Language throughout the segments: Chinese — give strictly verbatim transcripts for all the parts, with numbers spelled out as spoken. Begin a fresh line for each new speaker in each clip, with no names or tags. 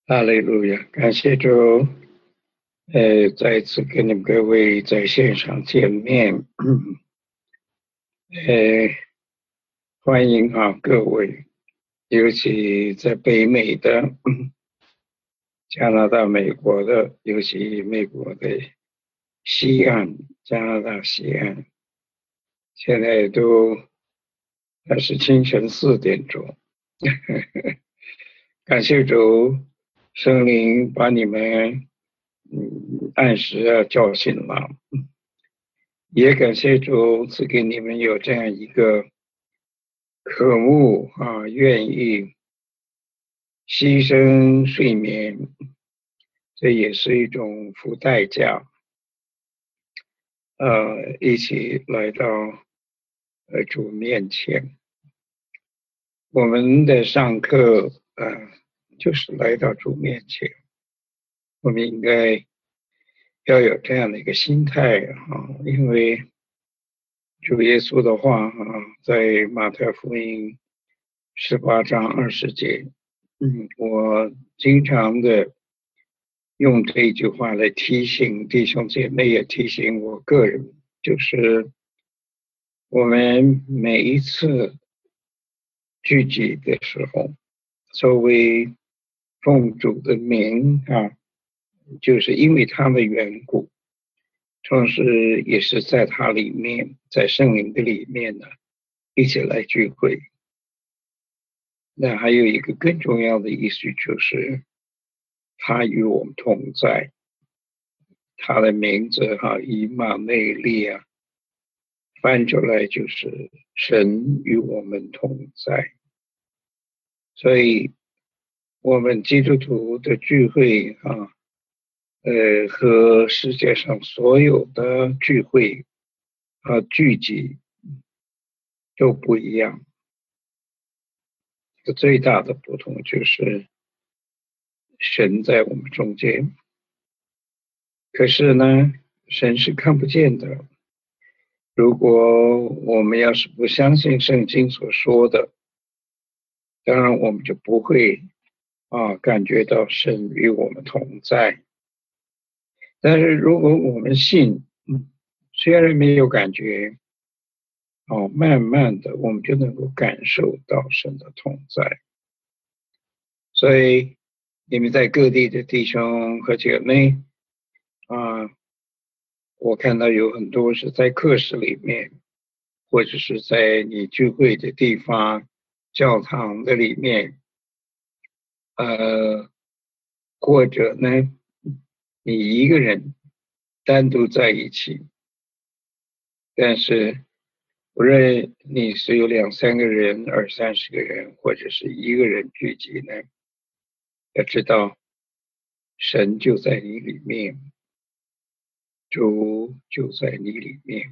哈利路亚，感谢主，呃，再一次跟你们各位在线上见面，呃，欢迎啊各位，尤其在北美的、加拿大、美国的，尤其美国的西岸，加拿大西岸，现在都还是清晨四点钟，感谢主，圣灵把你们嗯按时啊叫醒了。也感谢主赐给你们有这样一个渴慕啊，愿意牺牲睡眠，这也是一种付代价，呃，一起来到呃主面前。我们的上课，呃，就是来到主面前，我们应该要有这样的一个心态啊，因为主耶稣的话啊，在马太福音十八章二十节，嗯，我经常的用这句话来提醒弟兄姐妹，也提醒我个人，就是我们每一次聚集的时候，作为奉主的名啊，就是因为他的缘故，同时也是在他里面，在圣灵的里面呢，一起来聚会。那还有一个更重要的意思就是他与我们同在，他的名字哈以马内利啊，翻出来就是神与我们同在。所以我们基督徒的聚会啊，呃，和世界上所有的聚会啊聚集都不一样。最大的不同就是神在我们中间，可是呢，神是看不见的。如果我们要是不相信圣经所说的，当然我们就不会啊感觉到神与我们同在。但是如果我们信，嗯，虽然没有感觉，哦，慢慢的我们就能够感受到神的同在。所以你们在各地的弟兄和姐妹啊，我看到有很多是在课室里面，或者是在你聚会的地方、教堂的里面，呃，或者呢，你一个人单独在一起，但是无论你是有两三个人、二三十个人，或者是一个人聚集呢，要知道神就在你里面，主就在你里面，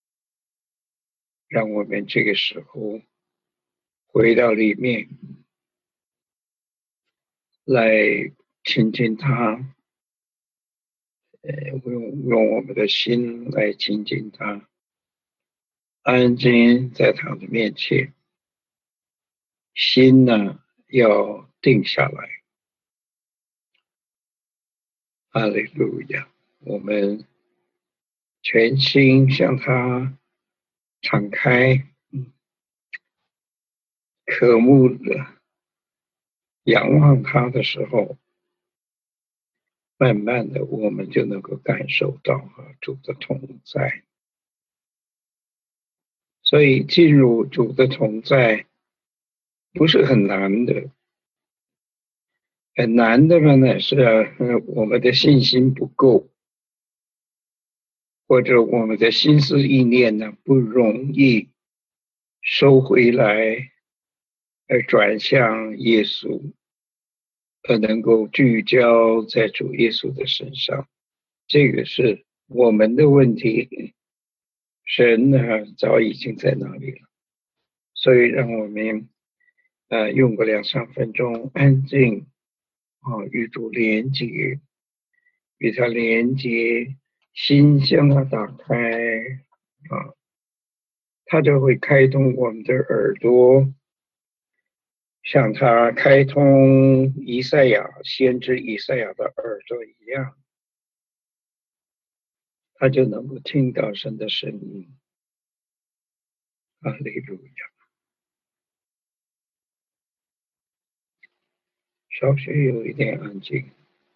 让我们这个时候回到里面来亲近他，呃，用用我们的心来亲近他，安静在他的面前，心呢要定下来。哈利路亚！我们全心向他敞开，嗯，渴慕的仰望他的时候，慢慢的我们就能够感受到啊主的同在。所以进入主的同在不是很难的，很难的呢是呃我们的信心不够，或者我们的心思意念呢不容易收回来，而转向耶稣，而能够聚焦在主耶稣的身上，这个是我们的问题。神呢早已经在那里了，所以让我们呃用个两三分钟安静啊，与主连接，与他连接，心向他打开啊，他就会开通我们的耳朵， 像他开通以赛亚先知以赛亚的耳朵一样，他就能够听到神的声音。哈利路亚！稍许有一点安静。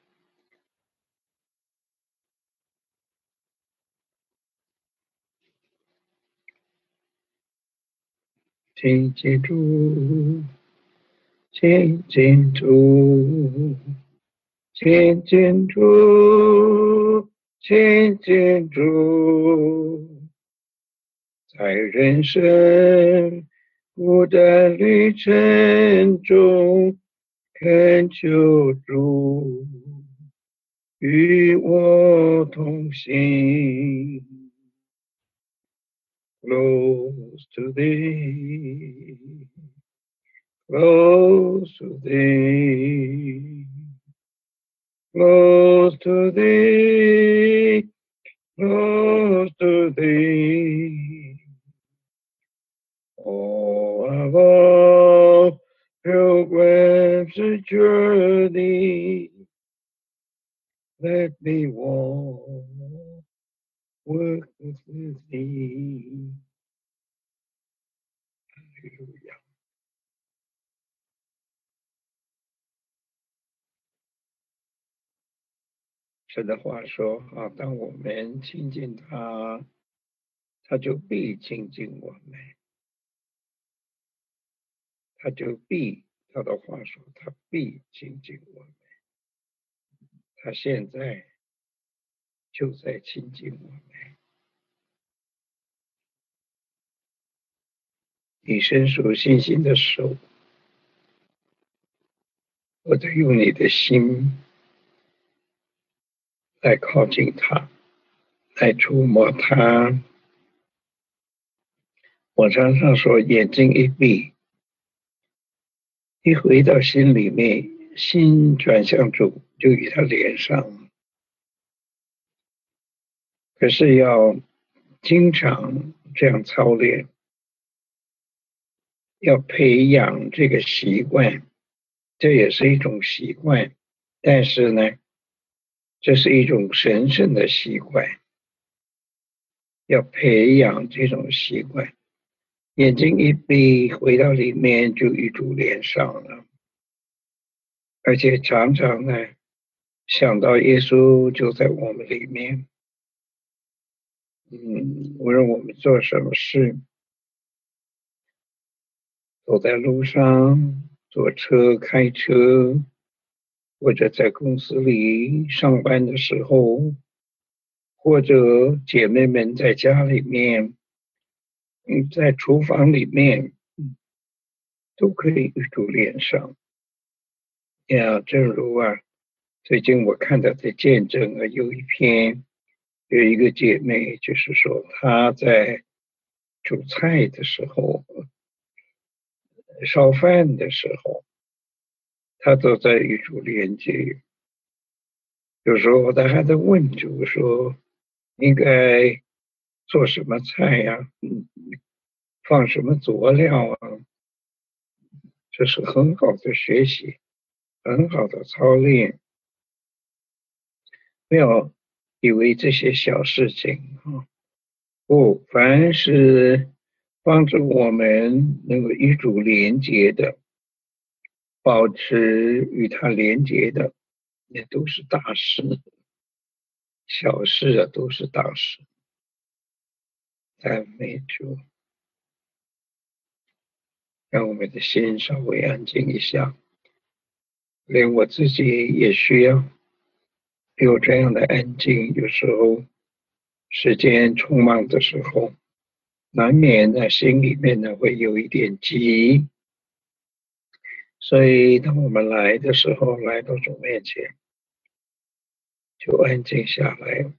请记住，请记住，请记住，请记住，在人生孤单旅程中，恳求主与我同行。Close to thee, close to thee, close to thee, close to thee. Oh, of all pilgrim's journey, let me walk, work with thee. 哈利路亚。神的话说啊，当我们亲近他，他就必亲近我们，他就必，他的话说，他必亲近我们，他现在就在亲近我们。你伸出信心的手，或者用你的心来靠近他，来触摸他。我常常说，眼睛一闭，一回到心里面，心转向主，就与他连上。可是要经常这样操练，要培养这个习惯，这也是一种习惯。但是呢，这是一种神圣的习惯，要培养这种习惯。眼睛一闭，回到里面就与主连上了，而且常常呢，想到耶稣就在我们里面。嗯，无论我们做什么事，走在路上，坐车、开车，或者在公司里上班的时候，或者姐妹们在家里面，嗯，在厨房里面，都可以与主连上。呀，正如啊，最近我看到的见证啊，有一篇有一个姐妹，就是说她在煮菜的时候，烧饭的时候，她都在与主连接。有时候她还在问主说，应该做什么菜呀、嗯，放什么佐料啊？这是很好的学习，很好的操练。不要以为这些小事情啊，不，凡是帮助我们能够与主连接的，保持与他连接的，也都是大事。小事啊，都是大事。赞美主，让我们的心稍微安静一下。连我自己也需要有这样的安静。有时候时间匆忙的时候，难免呢心里面呢会有一点急。所以当我们来的时候，来到主面前，就安静下来，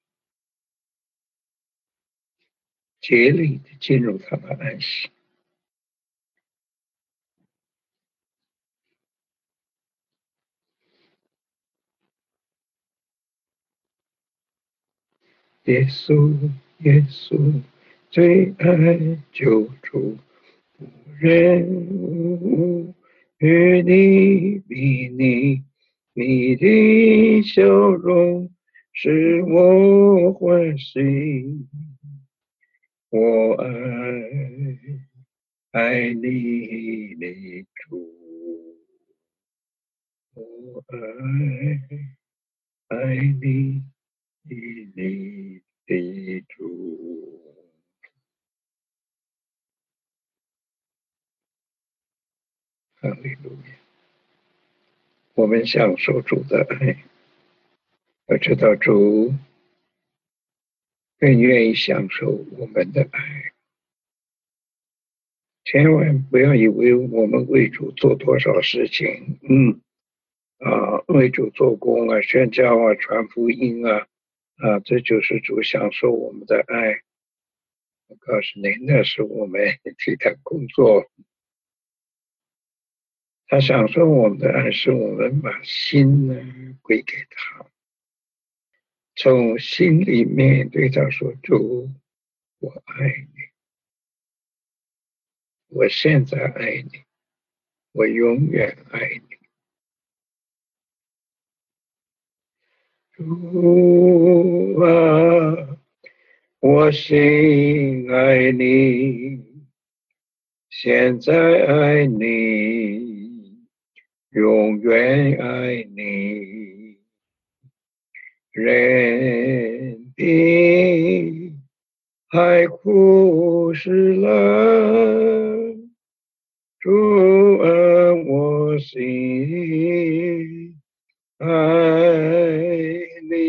竭力的进入他的安息。耶稣，耶稣，最爱救主，无人无物， 与你比拟，你的笑容使我欢喜。我爱爱你的主，我爱爱你你的主。哈利路亚！我们享受主的爱，要知道主更愿意享受我们的爱。千万不要以为我们为主做多少事情，嗯啊，为主做工啊，宣教啊，传福音啊，啊，这就是主享受我们的爱。我告诉你，那是我们替他工作。他享受我们的爱，是我们把心呢归给他，从心里面对他说：主，我爱你，我现在爱你，我永远爱你。主啊，我心爱你，现在爱你，永远爱你。任凭海枯石烂，主啊，我心爱你。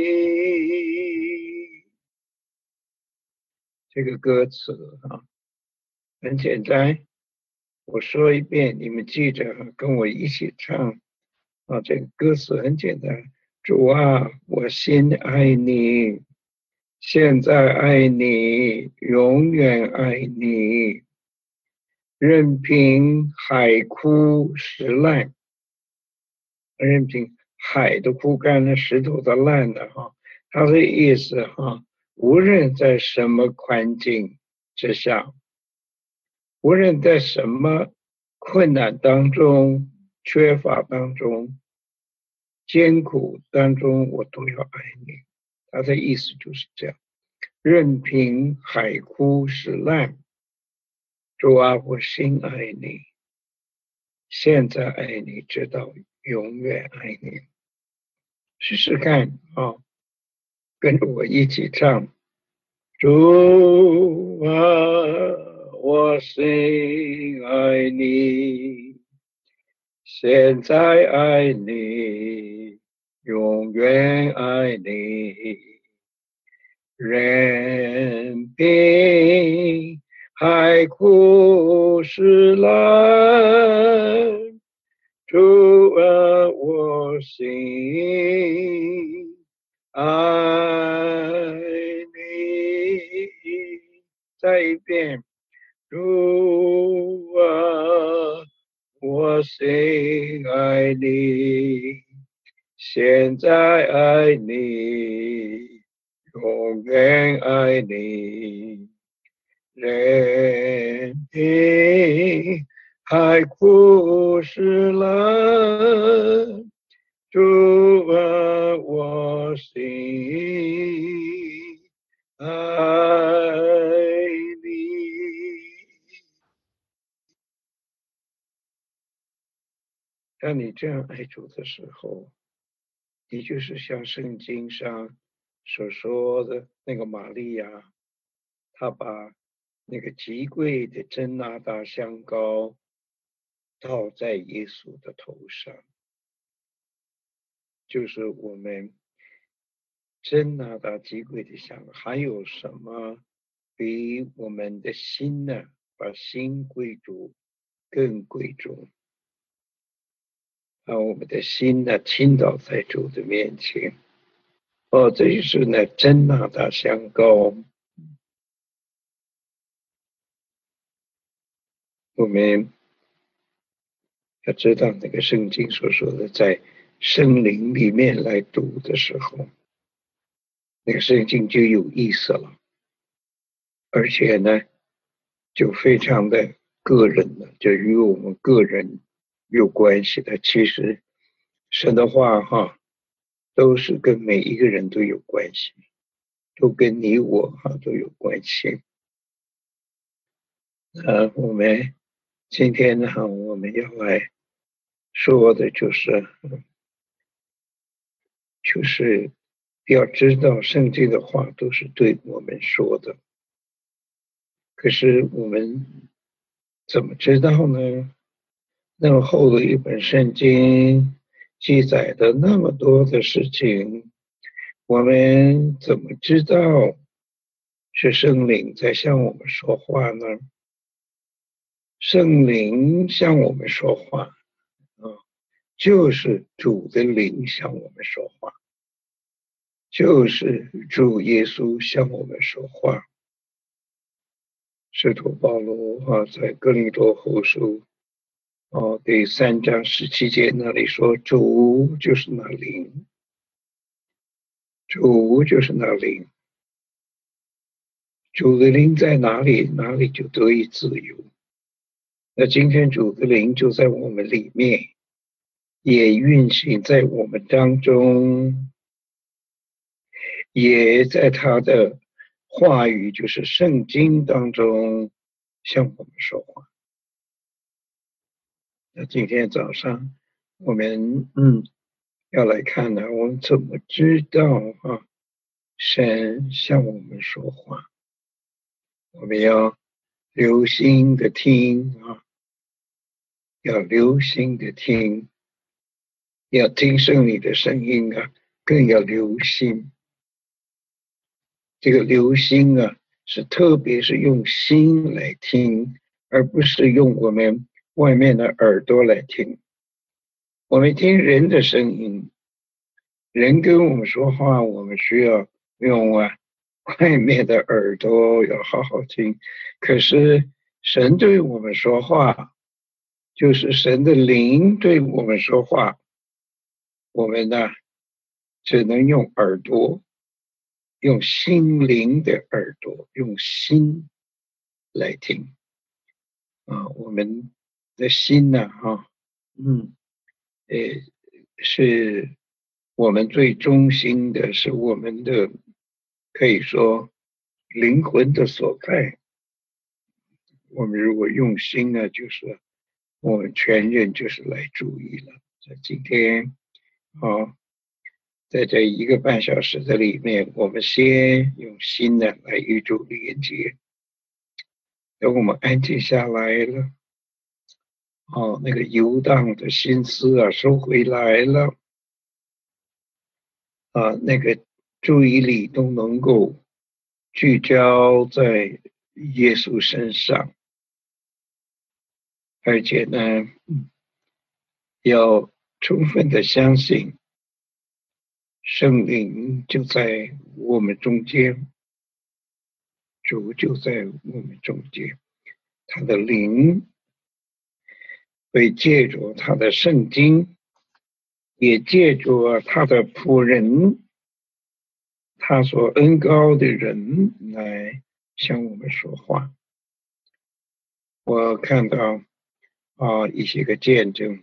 这个歌词啊，很简单，我说一遍，你们记着，跟我一起唱啊。这个歌词很简单，主啊，我心爱你，现在爱你，永远爱你。任凭海枯石烂，任凭海都枯干了，石头都烂了哈。他的意思哈，无论在什么环境之下，无论在什么困难当中、缺乏当中、艰苦当中，我都要爱你。他的意思就是这样，任凭海枯石烂，主啊，我心爱你，现在爱你，直到永远爱你。试试看啊，跟着我一起唱。主啊，我心爱你，现在爱你，永远爱你。任凭海枯石烂，主啊，我心爱你。再一遍，主啊，我心爱你，现在爱你，永远爱你。任凭海枯石烂，主啊，我心爱你。当你这样爱主的时候，你就是像圣经上所说的那个玛利亚，她把那个极贵的真哪达香膏倒在耶稣的头上，就是我们真哪达极贵的香。还有什么比我们的心呢？把心归主更贵重，把我们的心呢倾倒在主的面前。哦，这就是呢真哪达香膏。我们要知道那个圣经所说的，在圣灵里面来读的时候，那个圣经就有意思了，而且呢，就非常的个人了，就与我们个人有关系的。其实神的话哈，都是跟每一个人都有关系，都跟你我哈都有关系。呃，我们今天呢，我们要来说的就是，就是要知道圣经的话都是对我们说的。可是我们怎么知道呢？那么厚的一本圣经记载的那么多的事情，我们怎么知道是圣灵在向我们说话呢？圣灵向我们说话啊，就是主的灵向我们说话，就是主耶稣向我们说话。使徒保罗啊，在哥林多后书哦，第三章十七节那里说，主就是那灵，主就是那灵，主的灵在哪里，哪里就得以自由。那今天主的灵就在我们里面，也运行在我们当中，也在他的话语，就是圣经当中向我们说话。那今天早上我们嗯要来看呢，我们怎么知道啊？神向我们说话，我们要留心的听啊，要留心的听，要听圣灵的声音啊，更要留心。这个留心啊，是特别是用心来听，而不是用我们外面的耳朵来听。我们听人的声音，人跟我们说话，我们需要用啊外面的耳朵要好好听。可是神对我们说话，就是神的灵对我们说话，我们呢只能用耳朵，用心灵的耳朵，用心来听啊。我们的心呢，哈，嗯，呃，是我们最中心的，是我们的可以说灵魂的所在。我们如果用心呢，就是我们全人就是来注意了。在今天啊，在这一个半小时的里面，我们先用心呢来与主连接。等我们安静下来了，哦，那个游荡的心思啊收回来了，啊，那个注意力都能够聚焦在耶稣身上，而且呢，要充分的相信圣灵就在我们中间，主就在我们中间，他的灵会借着他的圣经，也借着他的仆人，他所恩膏的人来向我们说话。我看到啊一些个见证，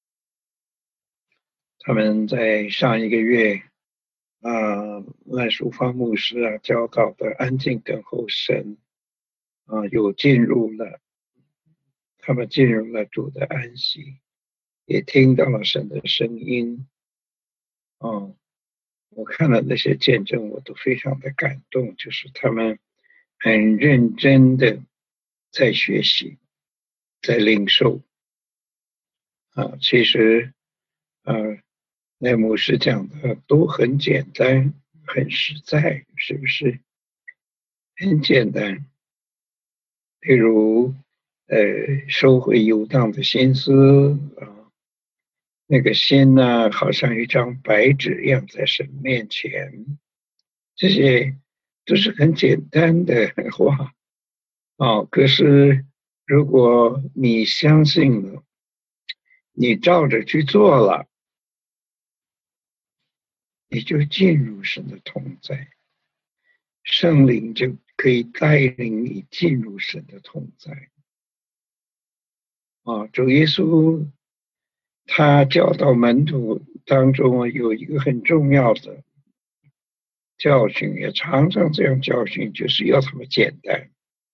他们在上一个月啊赖淑芳牧师啊教导的安静等候神啊，有进入了，他们进入了主的安息，也听到了神的声音。哦，我看了那些见证，我都非常的感动，就是他们很认真的在学习，在领受啊。其实啊，那牧师讲的都很简单，很实在，是不是？很简单，譬如呃，收回游荡的心思啊，那个心呢，好像一张白纸一样在神面前，这些都是很简单的话啊。可是如果你相信了，你照着去做了，你就进入神的同在，圣灵就可以带领你进入神的同在啊。主耶稣他教导门徒当中有一个很重要的教训，也常常这样教训，就是要他们简单，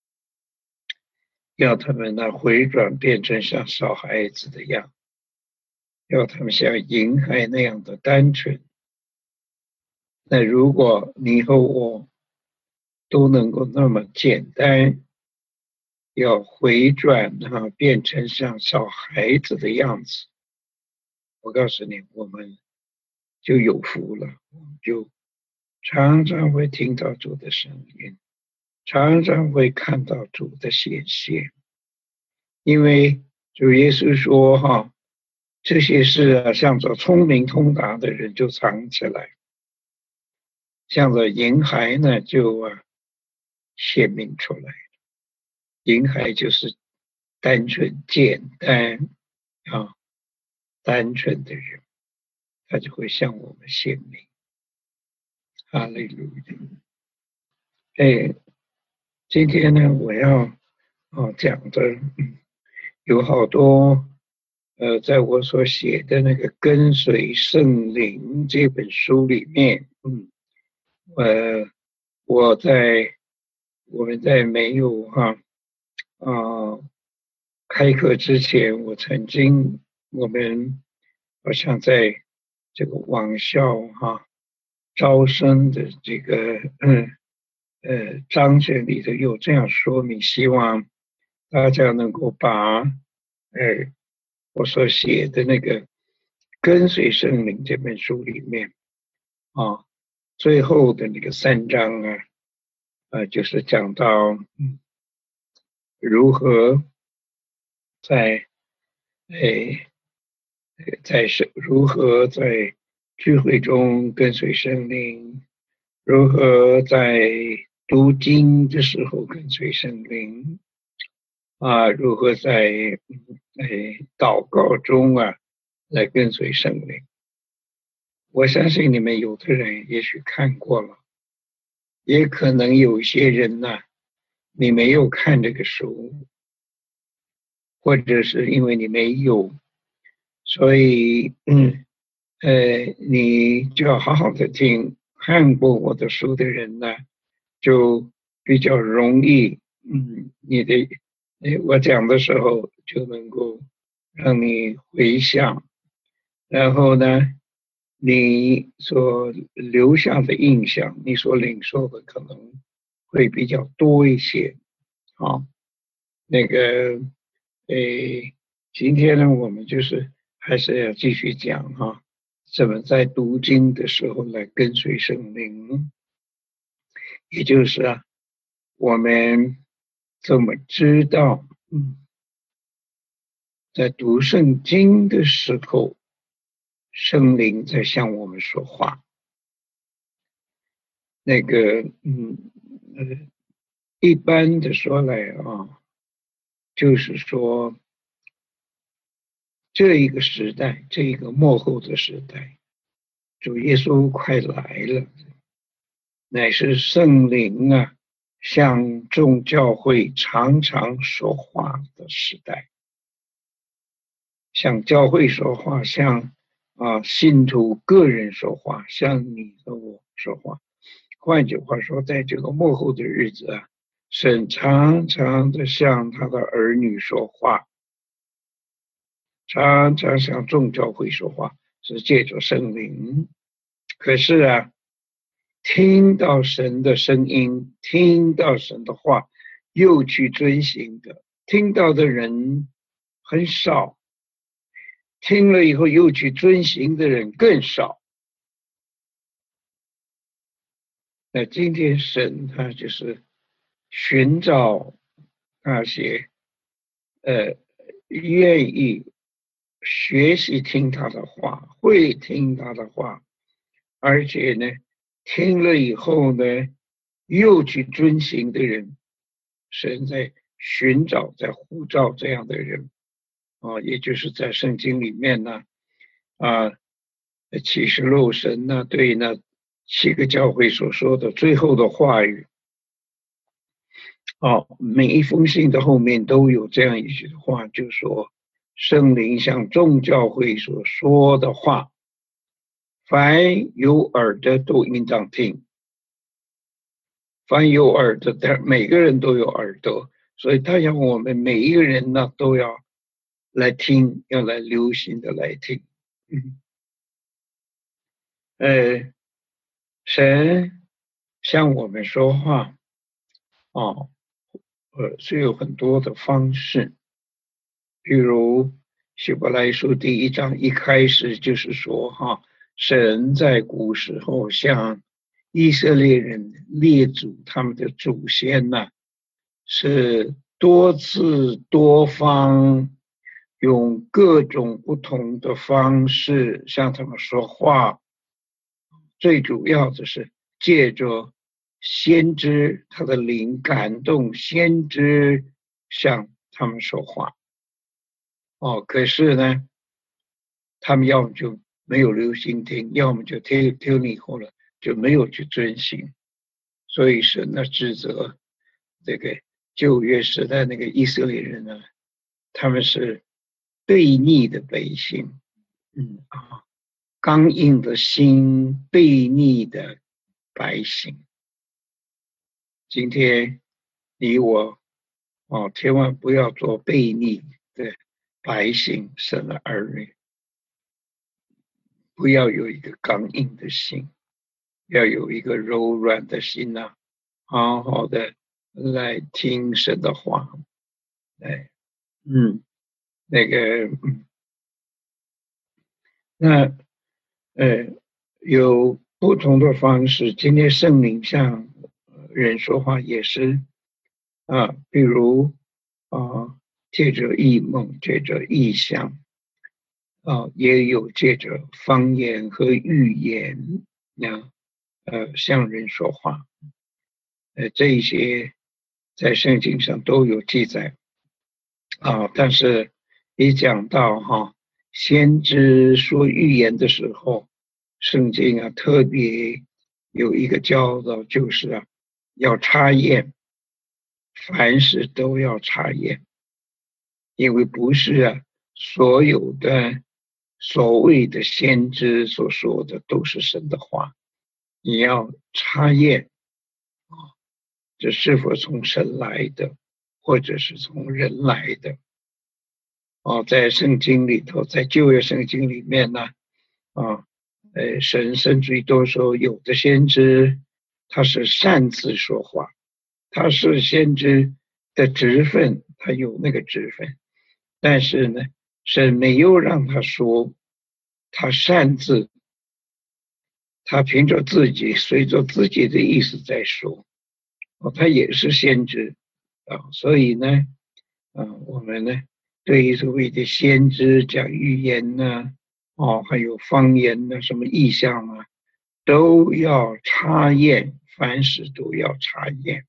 要他们呢回转变成像小孩子的样，要他们像婴孩那样的单纯。那如果你和我都能够那么简单，要回转啊，变成像小孩子的样子，我告诉你，我们就有福了，我们就常常会听到主的声音，常常会看到主的显现。因为主耶稣说哈，这些事啊，向着聪明通达的人就藏起来，向着婴孩呢就啊显明出来。婴孩就是单纯简单啊单纯的人，他就会向我们显明。哈利路亚。哎，今天呢，我要啊讲的，嗯，有好多，呃，在我所写的那个《跟随圣灵》这本书里面，嗯，呃，我在我们在没有哈啊、呃、开课之前，我曾经我们好像在这个网校哈招生的这个嗯呃章节里头有这样说明，希望大家能够把呃我所写的那个跟随圣灵这本书里面啊最后的那个三章啊，呃就是讲到嗯如何在诶在是如何在聚会中跟随圣灵，如何在读经的时候跟随圣灵啊，如何在诶祷告中啊来跟随圣灵。我相信你们有的人也许看过了，也可能有一些人呢、啊，你没有看这个书，或者是因为你没有，所以嗯呃，你就要好好的听。看过我的书的人呢，就比较容易，嗯，你的，诶我讲的时候就能够让你回想，然后呢，你所留下的印象，你所领受的可能会比较多一些。好，那个，诶，今天呢，我们就是还是要继续讲哈。怎么在读经的时候来跟随圣灵，也就是啊，我们怎么知道，嗯，在读圣经的时候，圣灵在向我们说话。那个，嗯，呃，一般的说来啊，就是说，这一个时代，这一个末后的时代，主耶稣快来了。乃是圣灵啊，向众教会常常说话的时代，向教会说话，向啊信徒个人说话，向你和我说话。换句话说，在这个末后的日子啊，神常常的向他的儿女说话，常常向众教会说话，是借着圣灵。可是啊，听到神的声音，听到神的话，又去遵行的，听到的人很少，听了以后又去遵行的人更少。那今天神他就是寻找那些呃愿意学习听他的话，会听他的话，而且呢听了以后呢又去遵行的人，神在寻找在呼召这样的人啊，也就是在圣经里面呢啊启示录神呢对那七个教会所说的最后的话语。哦，每一封信的后面都有这样一句话，就说圣灵向众教会所说的话，凡有耳的都应当听。凡有耳的，但每个人都有耳朵，所以他让我们每一个人呢都要来听，要来留心的来听。嗯，呃，神向我们说话，哦，呃，是有很多的方式，比如希伯来书第一章一开始就是说，哈，神在古时候向以色列人列祖他们的祖先呢，是多次多方用各种不同的方式向他们说话，最主要的是借着先知他的灵感动先知向他们说话。哦，可是呢，他们要么就没有留心听，要么就听听了以后了就没有去遵行，所以神呢指责这个旧约时代那个以色列人呢，他们是悖逆的百姓，嗯啊，刚硬的心，悖逆的百姓。今天你我哦，千万不要做悖逆的百姓，神的儿女。不要有一个刚硬的心，要有一个柔软的心呐、啊，好好的来听神的话。哎，嗯，那个，嗯，那呃，有不同的方式。今天圣灵向人说话也是啊，比如啊，借着异梦，借着异象。啊，也有借着方言和预言呢，呃，向人说话，呃，这一些在圣经上都有记载啊。但是，一讲到哈，先知说预言的时候，圣经啊特别有一个教导，就是啊，要查验，凡事都要查验，因为不是啊，所有的。所谓的先知所说的都是神的话，你要查验啊，这是否从神来的，或者是从人来的。哦，在圣经里头，在旧约圣经里面呢，啊，呃，神甚至于都说，有的先知他是擅自说话，他是先知的职分，他有那个职分，但是呢，神没有让他说。他擅自，他凭着自己，随着自己的意思在说，哦，他也是先知啊，所以呢，啊，我们呢，对于所谓的先知讲预言呢，哦，还有方言呢，什么意象啊，都要查验，凡事都要查验，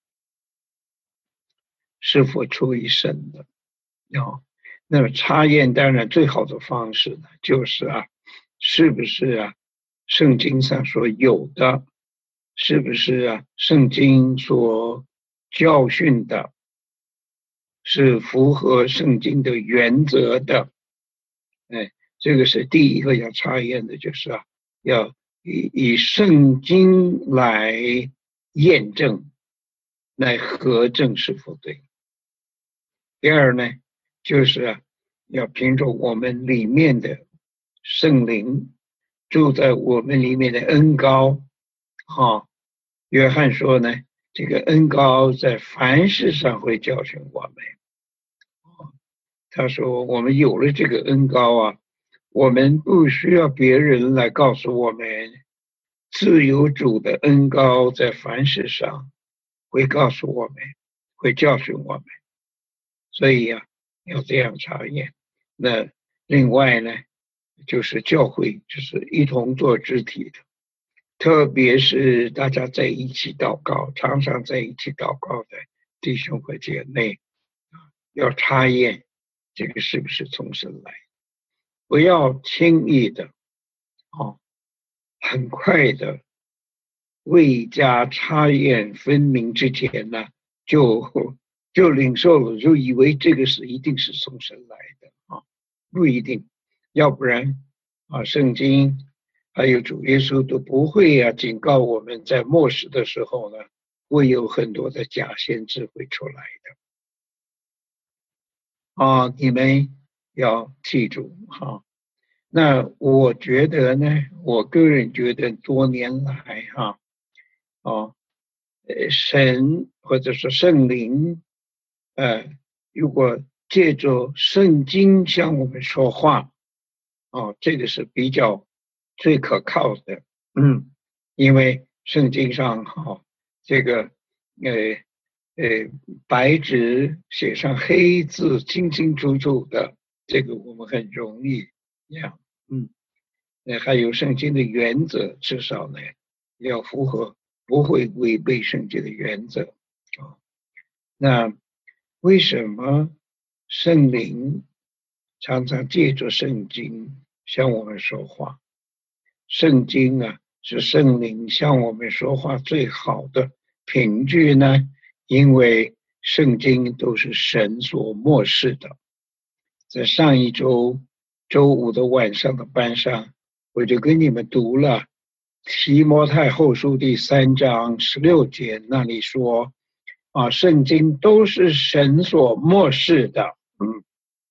是否出于神的啊。那么查验当然最好的方式呢，就是啊。是不是啊？圣经上所有的，是不是啊？圣经所教训的，是符合圣经的原则的。哎，这个是第一个要查验的，就是啊，要以以圣经来验证，来核证是否对。第二呢，就是啊，要凭着我们里面的。圣灵住在我们里面的恩膏，哈，约翰说呢，这个恩膏在凡事上会教训我们。他说，我们有了这个恩膏啊，我们不需要别人来告诉我们，自有主的恩膏在凡事上会告诉我们，会教训我们。所以呀、啊，要这样查验。那另外呢？就是教会，就是一同做肢体的，特别是大家在一起祷告，常常在一起祷告的弟兄和姐妹，要查验这个是不是从神来，不要轻易的，哦，很快的未加查验分明之前呢，就就领受了，就以为这个是一定是从神来的啊。 不一定，要不然啊，圣经还有主耶稣都不会啊警告我们在末世的时候呢，会有很多的假先知会出来的啊，你们要记住哈。那我觉得呢，我个人觉得多年来哈，哦，呃，神或者是圣灵，呃，如果借着圣经向我们说话，哦，这个是比较最可靠的，嗯，因为圣经上哈，这个呃呃白纸写上黑字，清清楚楚的，这个我们很容易呀，嗯，那还有圣经的原则，至少呢要符合，不会违背圣经的原则啊。那为什么圣灵常常借着圣经向我们说话？圣经啊，是圣灵向我们说话最好的凭据呢，因为圣经都是神所默示的。在上一周周五的晚上的班上，我就跟你们读了提摩太后书第三章十六节，那里说啊，圣经都是神所默示的，嗯，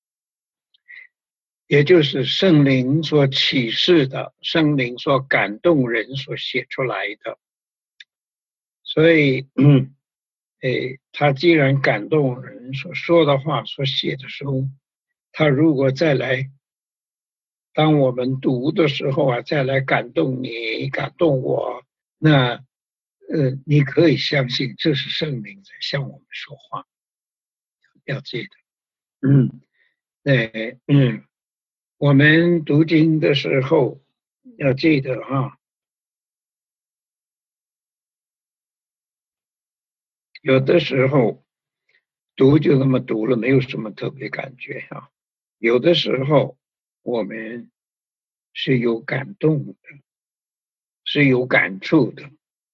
也就是圣灵所启示的，圣灵所感动人所写出来的。所以，嗯，诶，他既然感动人所说的话、所写的书，他如果再来，当我们读的时候啊，再来感动你、感动我，那，呃，你可以相信这是圣灵在向我们说话，要记得，嗯，对，嗯，我们读经的时候要记得啊，有的时候读就那么读了，没有什么特别感觉啊。有的时候我们是有感动的，是有感触的，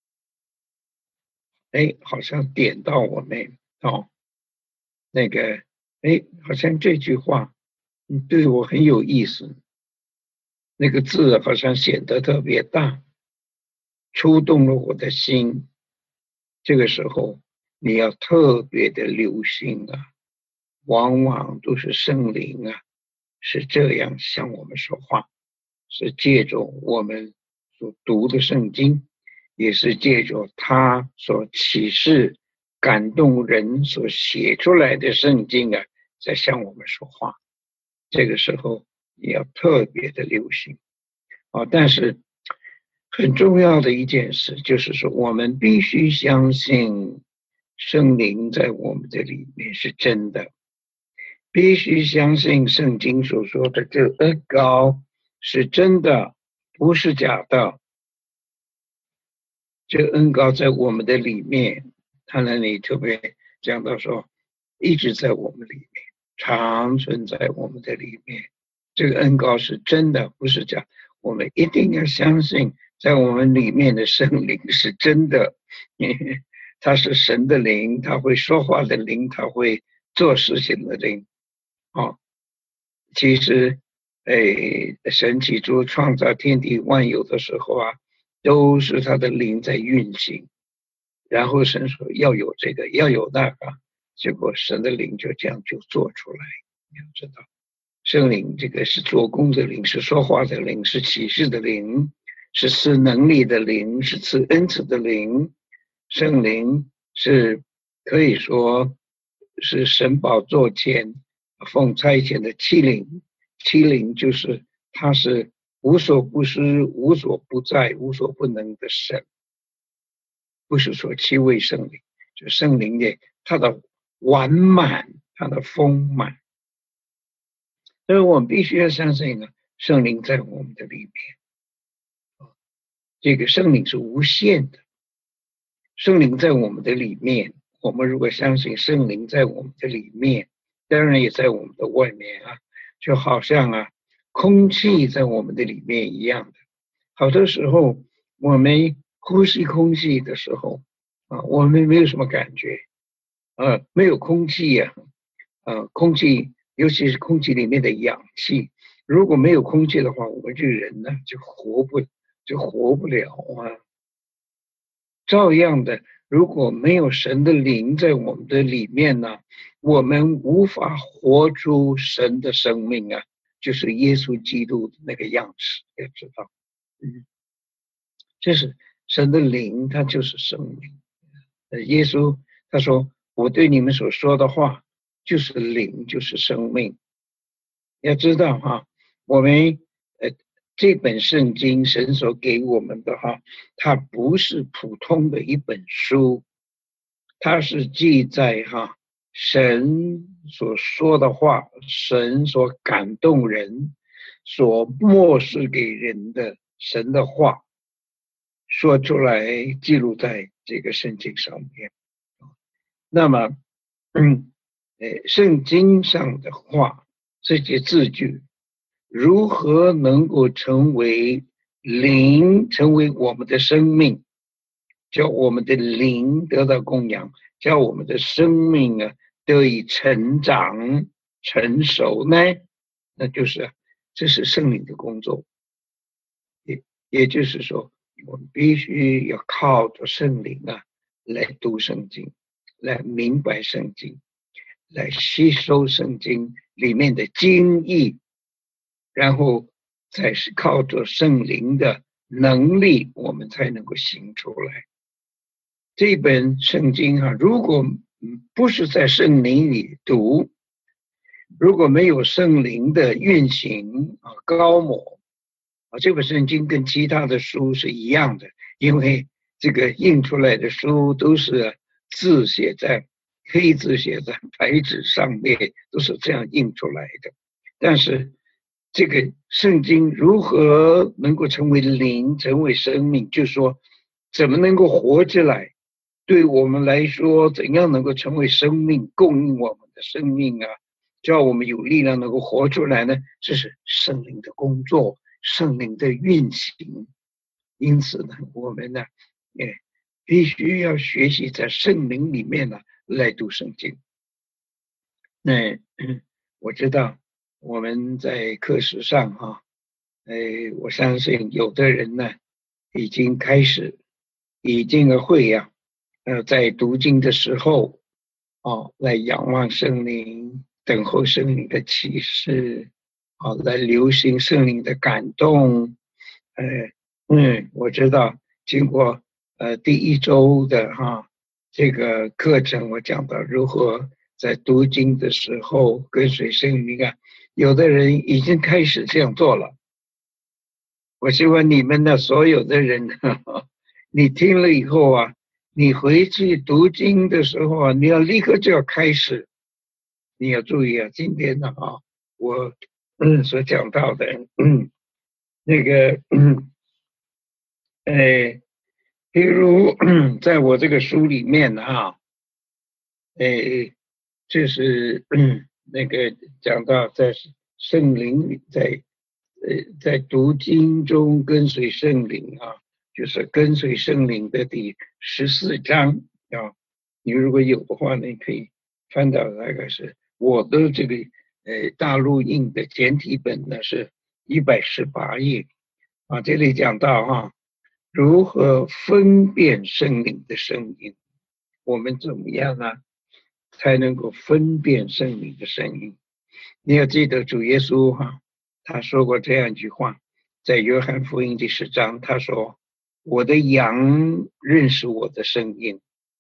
哎，好像点到我们哦，那个，哎，好像这句话，嗯，对我很有意思，那个字好像显得特别大，触动了我的心。这个时候你要特别的留心啊，往往都是圣灵啊，是这样向我们说话，是借着我们所读的圣经，也是借着他所启示、感动人所写出来的圣经啊，在向我们说话。这个时候你要特别的留心啊！但是很重要的一件事就是说，我们必须相信圣灵在我们的里面是真的，必须相信圣经所说的这恩膏是真的，不是假的。这恩膏在我们的里面，他那里特别讲到说，一直在我们里面，常存在我们的里面。这个恩膏是真的，不是假。我们一定要相信，在我们里面的圣灵是真的，他是神的灵，他会说话的灵，他会做事情的灵。哦，其实，诶，神起初创造天地万有的时候啊，都是他的灵在运行。然后神说要有这个，要有那个，结果神的灵就这样就做出来。你要知道，圣灵这个是做工的灵，是说话的灵，是启示的灵，是赐能力的灵，是赐恩赐的灵。圣灵是可以说是神宝座前奉差遣的七灵，七灵就是他是无所不施、无所不在、无所不能的神，不是说七位圣灵，就圣灵的它的完满、它的丰满。所以我们必须要相信呢，圣灵在我们的里面，这个圣灵是无限的。圣灵在我们的里面，我们如果相信圣灵在我们的里面，当然也在我们的外面啊，就好像啊，空气在我们的里面一样的。好多时候我们呼吸空气的时候啊，我们没有什么感觉，呃，没有空气呀、啊，呃，空气尤其是空气里面的氧气。如果没有空气的话，我们这个人呢就活不就活不了啊。照样的，如果没有神的灵在我们的里面呢，我们无法活出神的生命啊，就是耶稣基督的那个样式，要知道，嗯，这是神的灵，它就是生命。呃，耶稣他说：“我对你们所说的话，就是灵，就是生命。”要知道哈，我们呃这本圣经神所给我们的哈，它不是普通的一本书，它是记载哈神所说的话，神所感动人，所漠视给人的神的话，说出来记录在这个圣经上面。那么，嗯，呃，圣经上的话，这些字句如何能够成为灵，成为我们的生命，叫我们的灵得到供养，叫我们的生命啊得以成长成熟呢？那就是这是圣灵的工作，也也就是说，我们必须要靠着圣灵啊来读圣经，来明白圣经，来吸收圣经里面的经义，然后再是靠着圣灵的能力，我们才能够行出来。这本圣经啊，如果不是在圣灵里读，如果没有圣灵的运行啊高抹啊，这本圣经跟其他的书是一样的，因为这个印出来的书都是字写在黑字写在白纸上面，都是这样印出来的。但是这个圣经如何能够成为灵，成为生命，就是说怎么能够活着来，对我们来说怎样能够成为生命，供应我们的生命啊，叫我们有力量能够活出来呢？这是圣灵的工作，圣灵的运行。因此呢，我们呢也必须要学习在圣灵里面呢来读圣经。那我知道我们在课时上哈、啊，呃，我相信有的人呢已经开始已经会呀、啊，呃，在读经的时候哦，来仰望圣灵，等候圣灵的启示，哦，来流行圣灵的感动。呃，嗯，我知道，经过呃第一周的哈这个课程，我讲到如何在读经的时候跟随圣灵啊，有的人已经开始这样做了。我希望你们的所有的人，呵呵，你听了以后啊，你回去读经的时候啊，你要立刻就要开始。你要注意啊，今天呢啊，我嗯所讲到的，嗯，那个嗯，哎，比如在我这个书里面啊，哎，这是嗯那个讲到在圣灵里，在呃在读经中跟随圣灵啊，就是跟随圣灵的第十四章啊，你如果有的话呢，你可以翻到大概是我的这个呃大陆印的简体本呢是一百十八页啊，这里讲到哈、啊，如何分辨圣灵的声音，我们怎么样呢？才能够分辨圣灵的声音。你要记得主耶稣哈，他说过这样一句话，在约翰福音第十章，他说：“我的羊认识我的声音。”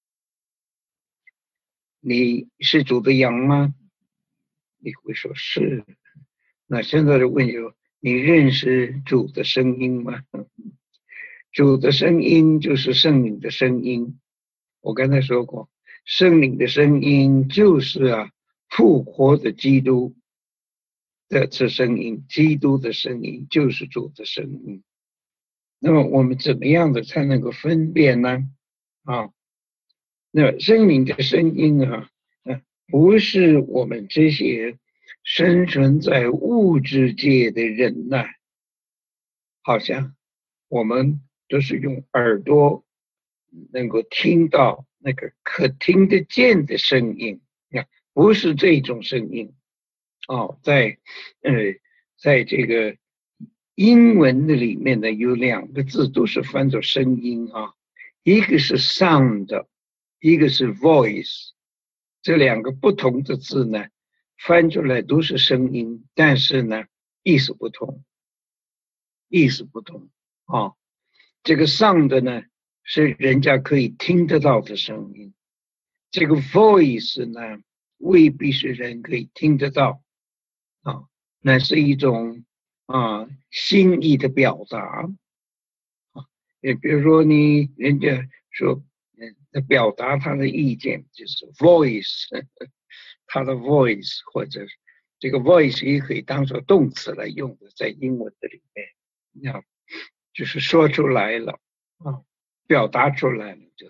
你是主的羊吗？你会说是。那现在的问题，你认识主的声音吗？主的声音就是圣灵的声音。我刚才说过，圣灵的声音就是啊，复活的基督的这声音，基督的声音就是主的声音。那么我们怎么样的才能够分辨呢？啊，那圣灵的声音啊，啊，不是我们这些生存在物质界的人呐、啊，好像我们都是用耳朵能够听到那个可听得见的声音啊，不是这种声音。 哦，在呃，在这个英文的里面呢，有两个字都是翻作声音啊，一个是 sound，一个是 voice，这两个不同的字呢，翻出来都是声音，但是呢，意思不同，意思不同啊。这个 sound 呢，是人家可以听得到的声音，这个 voice 呢，未必是人可以听得到。啊，那是一种啊心意的表达啊。也比如说你人家说，嗯，表达他的意见就是 voice， 他的 voice 或者这个 voice 也可以当做动词来用的，在英文的里面，啊，就是说出来了啊，表达出来了，就是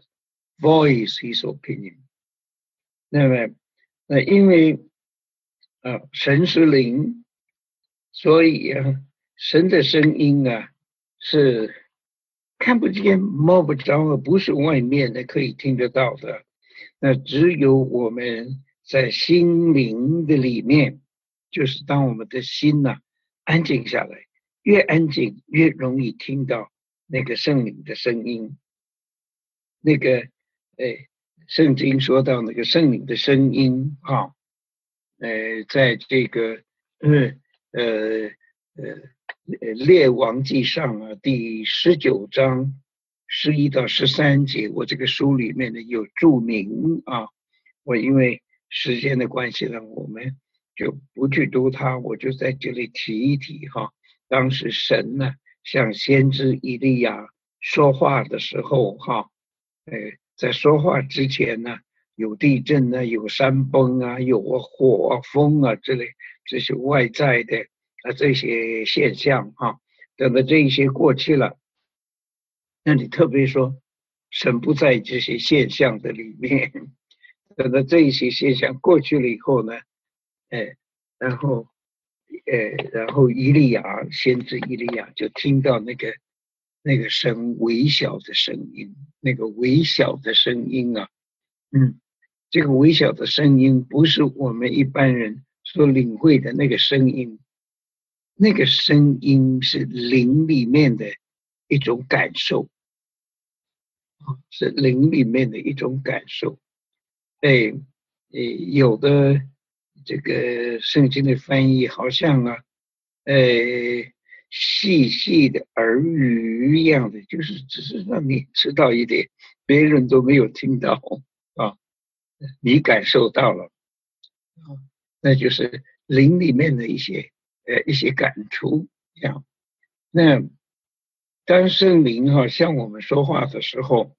voice his opinion。那么，那因为啊神是灵。所以啊，神的声音啊是看不见摸不着的，不是外面的可以听得到的。那只有我们在心灵的里面，就是当我们的心呐、啊、安静下来，越安静越容易听到那个圣灵的声音。那个哎，圣经说到那个圣灵的声音啊，呃，在这个嗯呃呃列王记上啊第十九章十一到十三节，我这个书里面呢有注明啊。我因为时间的关系呢，我们就不去读它，我就在这里提一提哈。当时神呢向先知以利亚说话的时候哈，呃，在说话之前呢，有地震呢，有山崩啊，有火风啊之类这些外在的啊这些现象啊，等到这一些过去了，那你特别说神不在这些现象的里面，等到这一些现象过去了以后呢，哎，然后呃，然后以利亚先知以利亚就听到那个那个声微小的声音，那个微小的声音啊，嗯，这个微小的声音不是我们一般人所领会的那个声音，那个声音是灵里面的一种感受，是灵里面的一种感受。哎，呃，有的这个圣经的翻译好像啊，呃，细细的耳语一样的，就是只是让你知道一点，别人都没有听到啊，你感受到了，啊，那就是灵里面的一些呃一些感触这样。那当圣灵哈、啊、向我们说话的时候，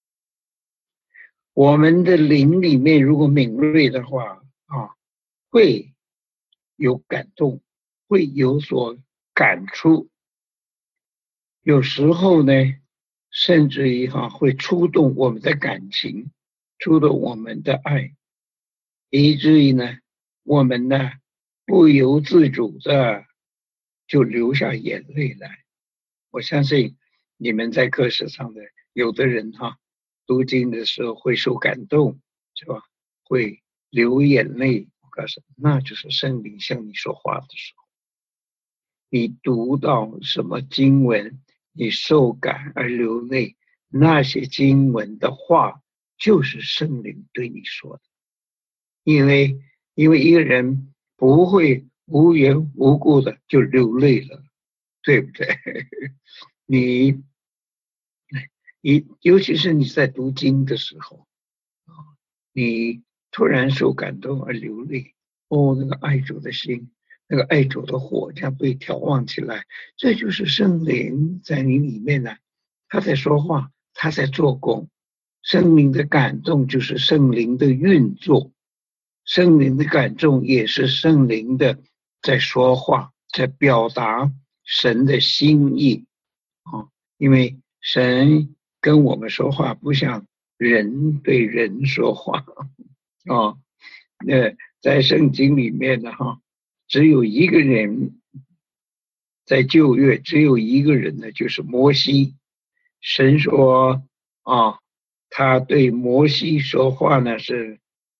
我们的灵里面如果敏锐的话啊，会有感动，会有所感触。有时候呢，甚至于哈、啊、会触动我们的感情，触动我们的爱，以至于呢，我们呢不由自主的就流下眼泪来。我相信你们在课室上的有的人哈、啊，读经的时候会受感动，是吧？会流眼泪。我告诉你，那就是圣灵向你说话的时候，你读到什么经文，你受感而流泪，那些经文的话，就是圣灵对你说的。因为因为一个人不会无缘无故的就流泪了，对不对？你你尤其是你在读经的时候，你突然受感动而流泪，哦，那个爱主的心，那个爱主的火将被挑旺起来，这就是圣灵在你里面呢，他在说话，他在做工。圣灵的感动就是圣灵的运作，圣灵的感动也是圣灵的在说话，在表达神的心意啊。因为神跟我们说话不像人对人说话啊。那在圣经里面呢，哈，只有一个人在旧约，只有一个人呢，就是摩西。神说啊，他对摩西说话呢是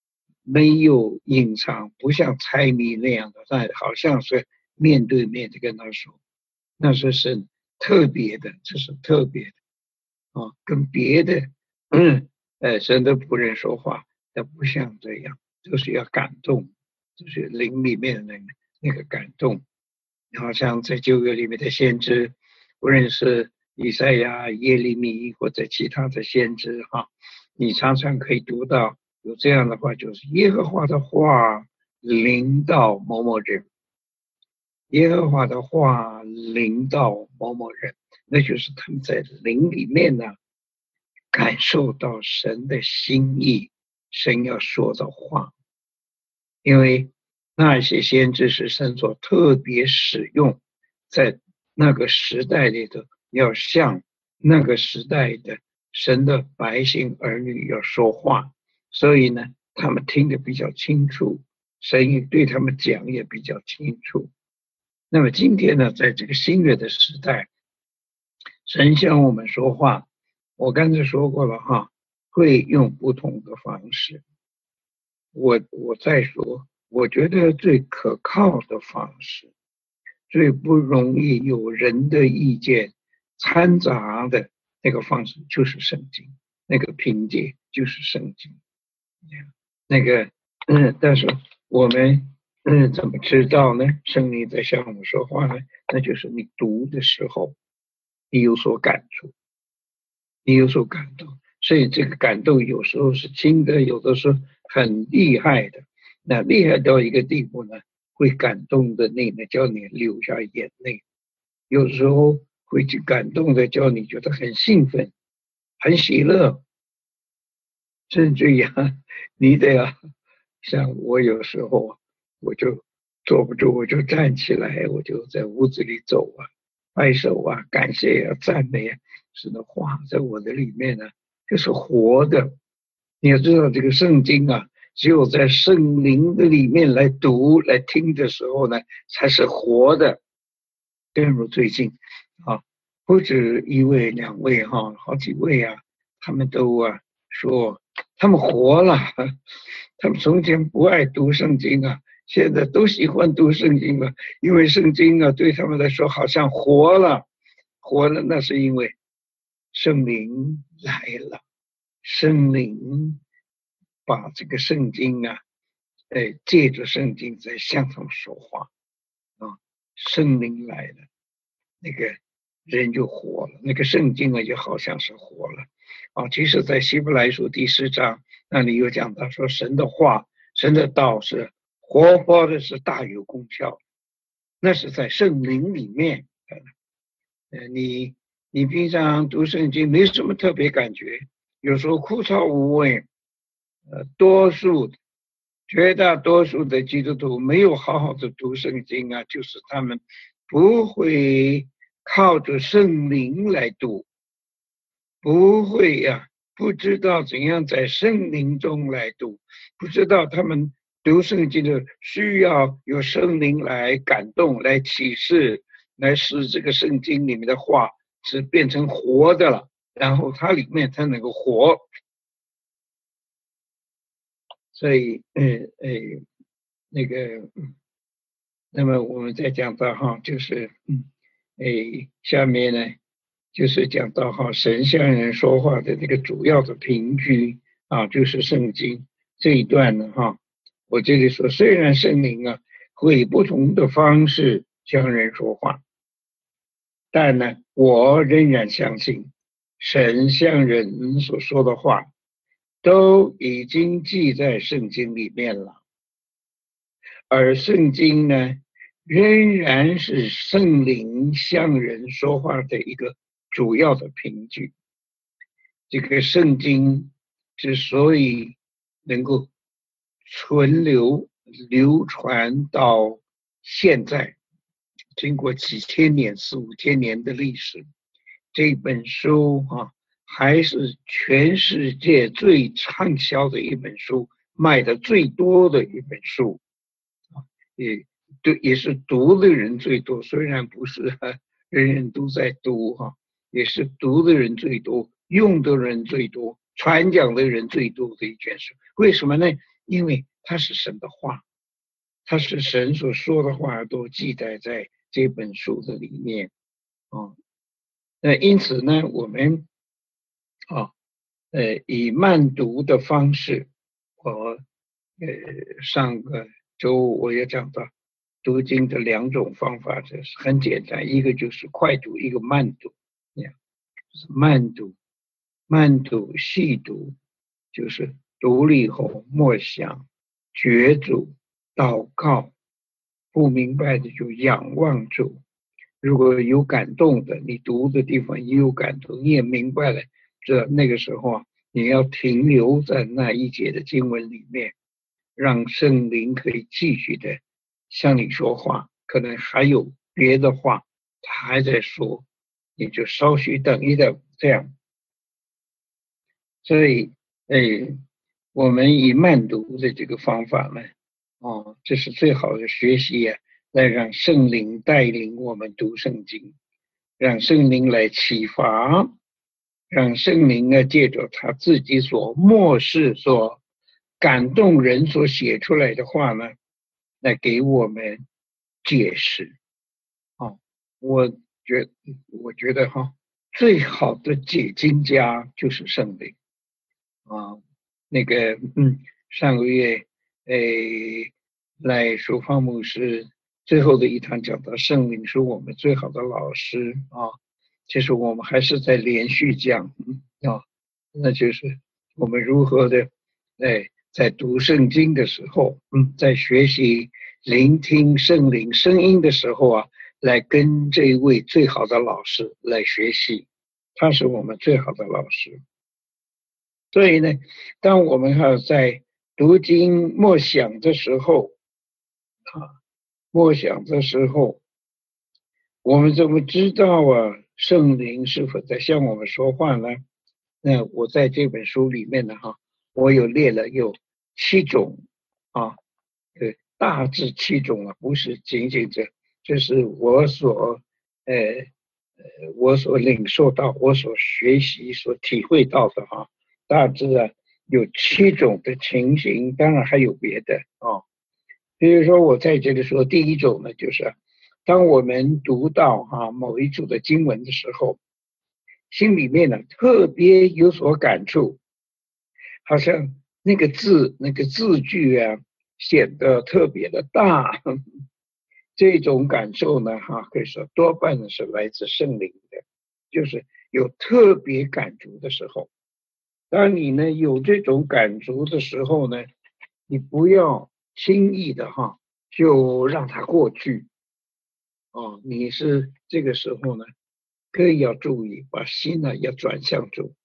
没有隐藏，不像猜谜那样的，但好像是面对面的跟他说，那是神特别的，这是特别的啊，跟别的嗯呃神的仆人说话，那不像这样，就是要感动，就是灵里面的那个那个感动。好像在旧约里面的先知，无论是以赛亚、耶利米或者其他的先知哈，你常常可以读到有这样的话，就是耶和华的话临到某某人，耶和华的话临到某某人，那就是他们在灵里面呢感受到神的心意，神要说的话，因为那些先知是神所特别使用，在那个时代里头，要向那个时代的神的百姓儿女要说话，所以呢，他们听得比较清楚，神也对他们讲也比较清楚。那么今天呢，在这个新约的时代，神向我们说话，我刚才说过了哈，会用不同的方式。我我再说，我觉得最可靠的方式，最不容易有人的意见掺杂的那个方式，就是圣经，那个凭借就是圣经。那个嗯，但是我们嗯怎么知道呢？圣灵在向我们说话呢？那就是你读的时候，你有所感触，你有所感动，所以这个感动有时候是轻的，有的时候很厉害的。那厉害到一个地步呢，会感动的那个叫你流下眼泪，有时候会去感动的叫你觉得很兴奋、很喜乐，甚至呀，你得呀，像我有时候我就坐不住，我就站起来，我就在屋子里走啊，拍手啊，感谢啊，赞美啊，是的话在我的里面呢，就是活的。你要知道这个圣经啊，只有在圣灵的里面来读来听的时候呢，才是活的。正如最近啊，不止一位、两位哈，好几位啊，他们都啊说他们活了，他们从前不爱读圣经啊，现在都喜欢读圣经了，因为圣经啊对他们来说好像活了，活了那是因为圣灵来了，圣灵把这个圣经啊，呃，借着圣经在向他们说话啊，圣灵来了。那个人就活了，那个圣经啊就好像是活了啊。其实，在希伯来书第四章那里有讲到说，神的话、神的道是活泼的，是大有功效，那是在圣灵里面。呃，你你平常读圣经没什么特别感觉，有时候枯燥无味，呃，多数绝大多数的基督徒没有好好的读圣经啊，就是他们不会靠着圣灵来读，不会呀、啊，不知道怎样在圣灵中来读，不知道他们读圣经的需要有圣灵来感动、来启示，来使这个圣经里面的话是变成活的了，然后它里面才能够活。所以，呃呃，那个，那么我们再讲到哈，就是，嗯，诶，下面呢，就是讲到哈，神向人说话的这个主要的凭据啊，就是圣经这一段呢，哈，我这里说，虽然圣灵啊会以不同的方式向人说话，但呢，我仍然相信，神向人所说的话，都已经记在圣经里面了。而圣经呢，仍然是圣灵向人说话的一个主要的凭据。这个圣经之所以能够存留、流传到现在，经过几千年、四五千年的历史，这本书啊，还是全世界最畅销的一本书，卖的最多的一本书。也对，也是读的人最多，虽然不是人人都在读哈，也是读的人最多，用的人最多，传讲的人最多的一卷书。为什么呢？因为它是神的话，它是神所说的话都记载在这本书的里面啊。那因此呢，我们啊呃以慢读的方式，我呃上个周我也讲到读经的两种方法，这是很简单，一个就是快读，一个慢读。慢读，慢读，细读，就是读了以后默想、觉主、祷告，不明白的就仰望主。如果有感动的，你读的地方也有感动，你也明白了，这那个时候啊，你要停留在那一节的经文里面，让圣灵可以继续的向你说话，可能还有别的话他还在说，你就稍许等一等，这样。所以，哎，我们以慢读的这个方法呢，哦，这是最好的学习呀、啊，来让圣灵带领我们读圣经，让圣灵来启发，让圣灵呢借着他自己所漠视、所感动人所写出来的话呢，来给我们解释。哦，我觉我觉得哈，最好的解经家就是圣灵。啊，那个，嗯，上个月，诶，来书放牧师最后的一堂讲到圣灵是我们最好的老师啊。其实我们还是在连续讲，嗯啊，那就是我们如何的，哎，在读圣经的时候，嗯，在学习聆听圣灵声音的时候啊，来跟这一位最好的老师来学习，他是我们最好的老师。所以呢，当我们哈在读经默想的时候，啊，默想的时候，我们怎么知道啊？圣灵是否在向我们说话呢？那我在这本书里面呢，哈，我有列了有七种啊，对，大致七种啊，不是仅仅这，这是我所呃呃我所领受到、我所学习、所体会到的哈。大致啊有七种的情形，当然还有别的啊。比如说我在这里说，第一种呢，就是当我们读到哈某一组的经文的时候，心里面呢特别有所感触，好像那个字那个字句啊显得特别的大，这种感受呢哈可以说多半是来自圣灵的，就是有特别感触的时候。当你呢有这种感触的时候呢，你不要轻易的哈就让它过去哦。你是这个时候呢，可以要注意，把心呢要转向主，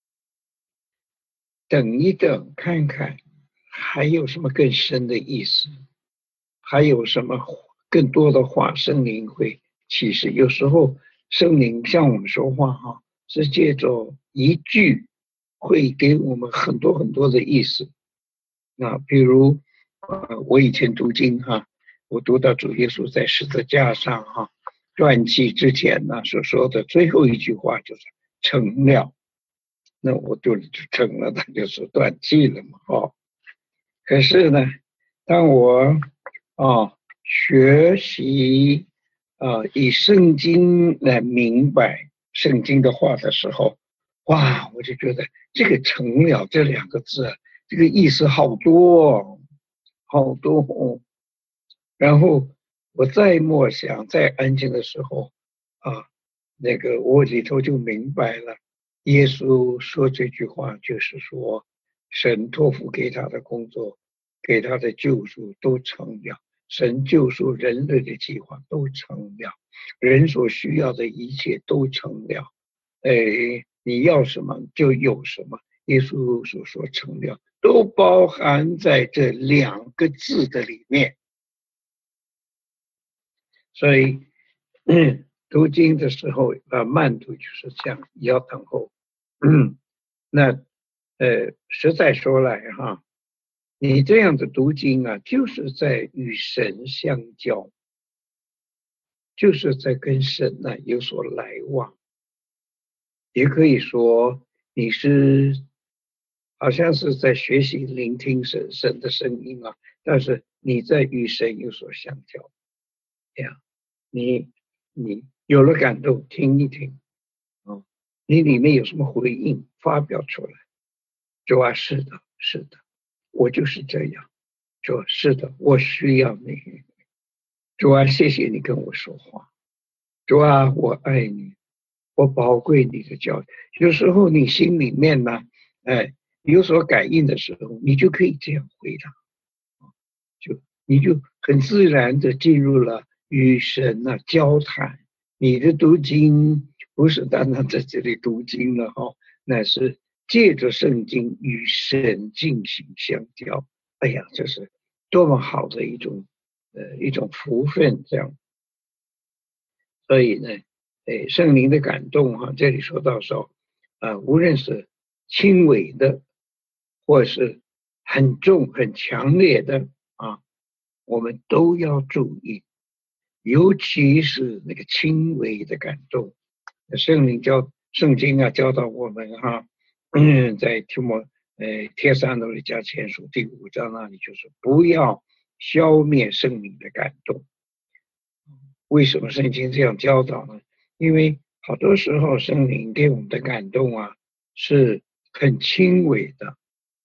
等一等，看看还有什么更深的意思，还有什么更多的话，圣灵会启示。有时候圣灵向我们说话哈，是借着一句。会给我们很多很多的意思。那比如，呃，我以前读经哈，我读到主耶稣在十字架上哈断气之前呢所说的最后一句话就是成了，那我就成了，他就是断气了嘛，哦。可是呢，当我啊学习啊以圣经来明白圣经的话的时候，哇，我就觉得这个成了这两个字，这个意思好多哦，好多哦。然后我再默想，再安静的时候啊，那个我里头就明白了，耶稣说这句话就是说，神托付给他的工作，给他的救赎都成了，神救赎人类的计划都成了，人所需要的一切都成了。哎，你要什么就有什么，耶稣所说成了，都包含在这两个字的里面。所以，嗯，读经的时候啊，慢读就是这样，要等候。嗯，那呃，实在说来哈，你这样的读经啊，就是在与神相交，就是在跟神呢、啊、有所来往。也可以说，你是好像是在学习聆听神神的声音啊，但是你在与神有所相交。这样，你你有了感动，听一听，哦，你里面有什么回应，发表出来。主啊，是的，是的，我就是这样。主啊，是的，我需要你。主啊，谢谢你跟我说话。主啊，我爱你，我宝贵你的教育。有时候你心里面呢，哎，有所感应的时候，你就可以这样回答，就你就很自然的进入了与神啊交谈。你的读经不是单单在这里读经了哈，乃是借着圣经与神进行相交。哎呀，这是多么好的一种呃一种福分，这样。所以呢，诶，圣灵的感动哈，这里说到说，啊，无论是轻微的，或是很重很强烈的啊，我们都要注意，尤其是那个轻微的感动。圣灵教圣经啊教导我们哈，嗯，在提摩呃帖撒罗尼迦前书第五章那里就是不要消灭圣灵的感动。为什么圣经这样教导呢？因为好多时候圣灵给我们的感动啊是很轻微的。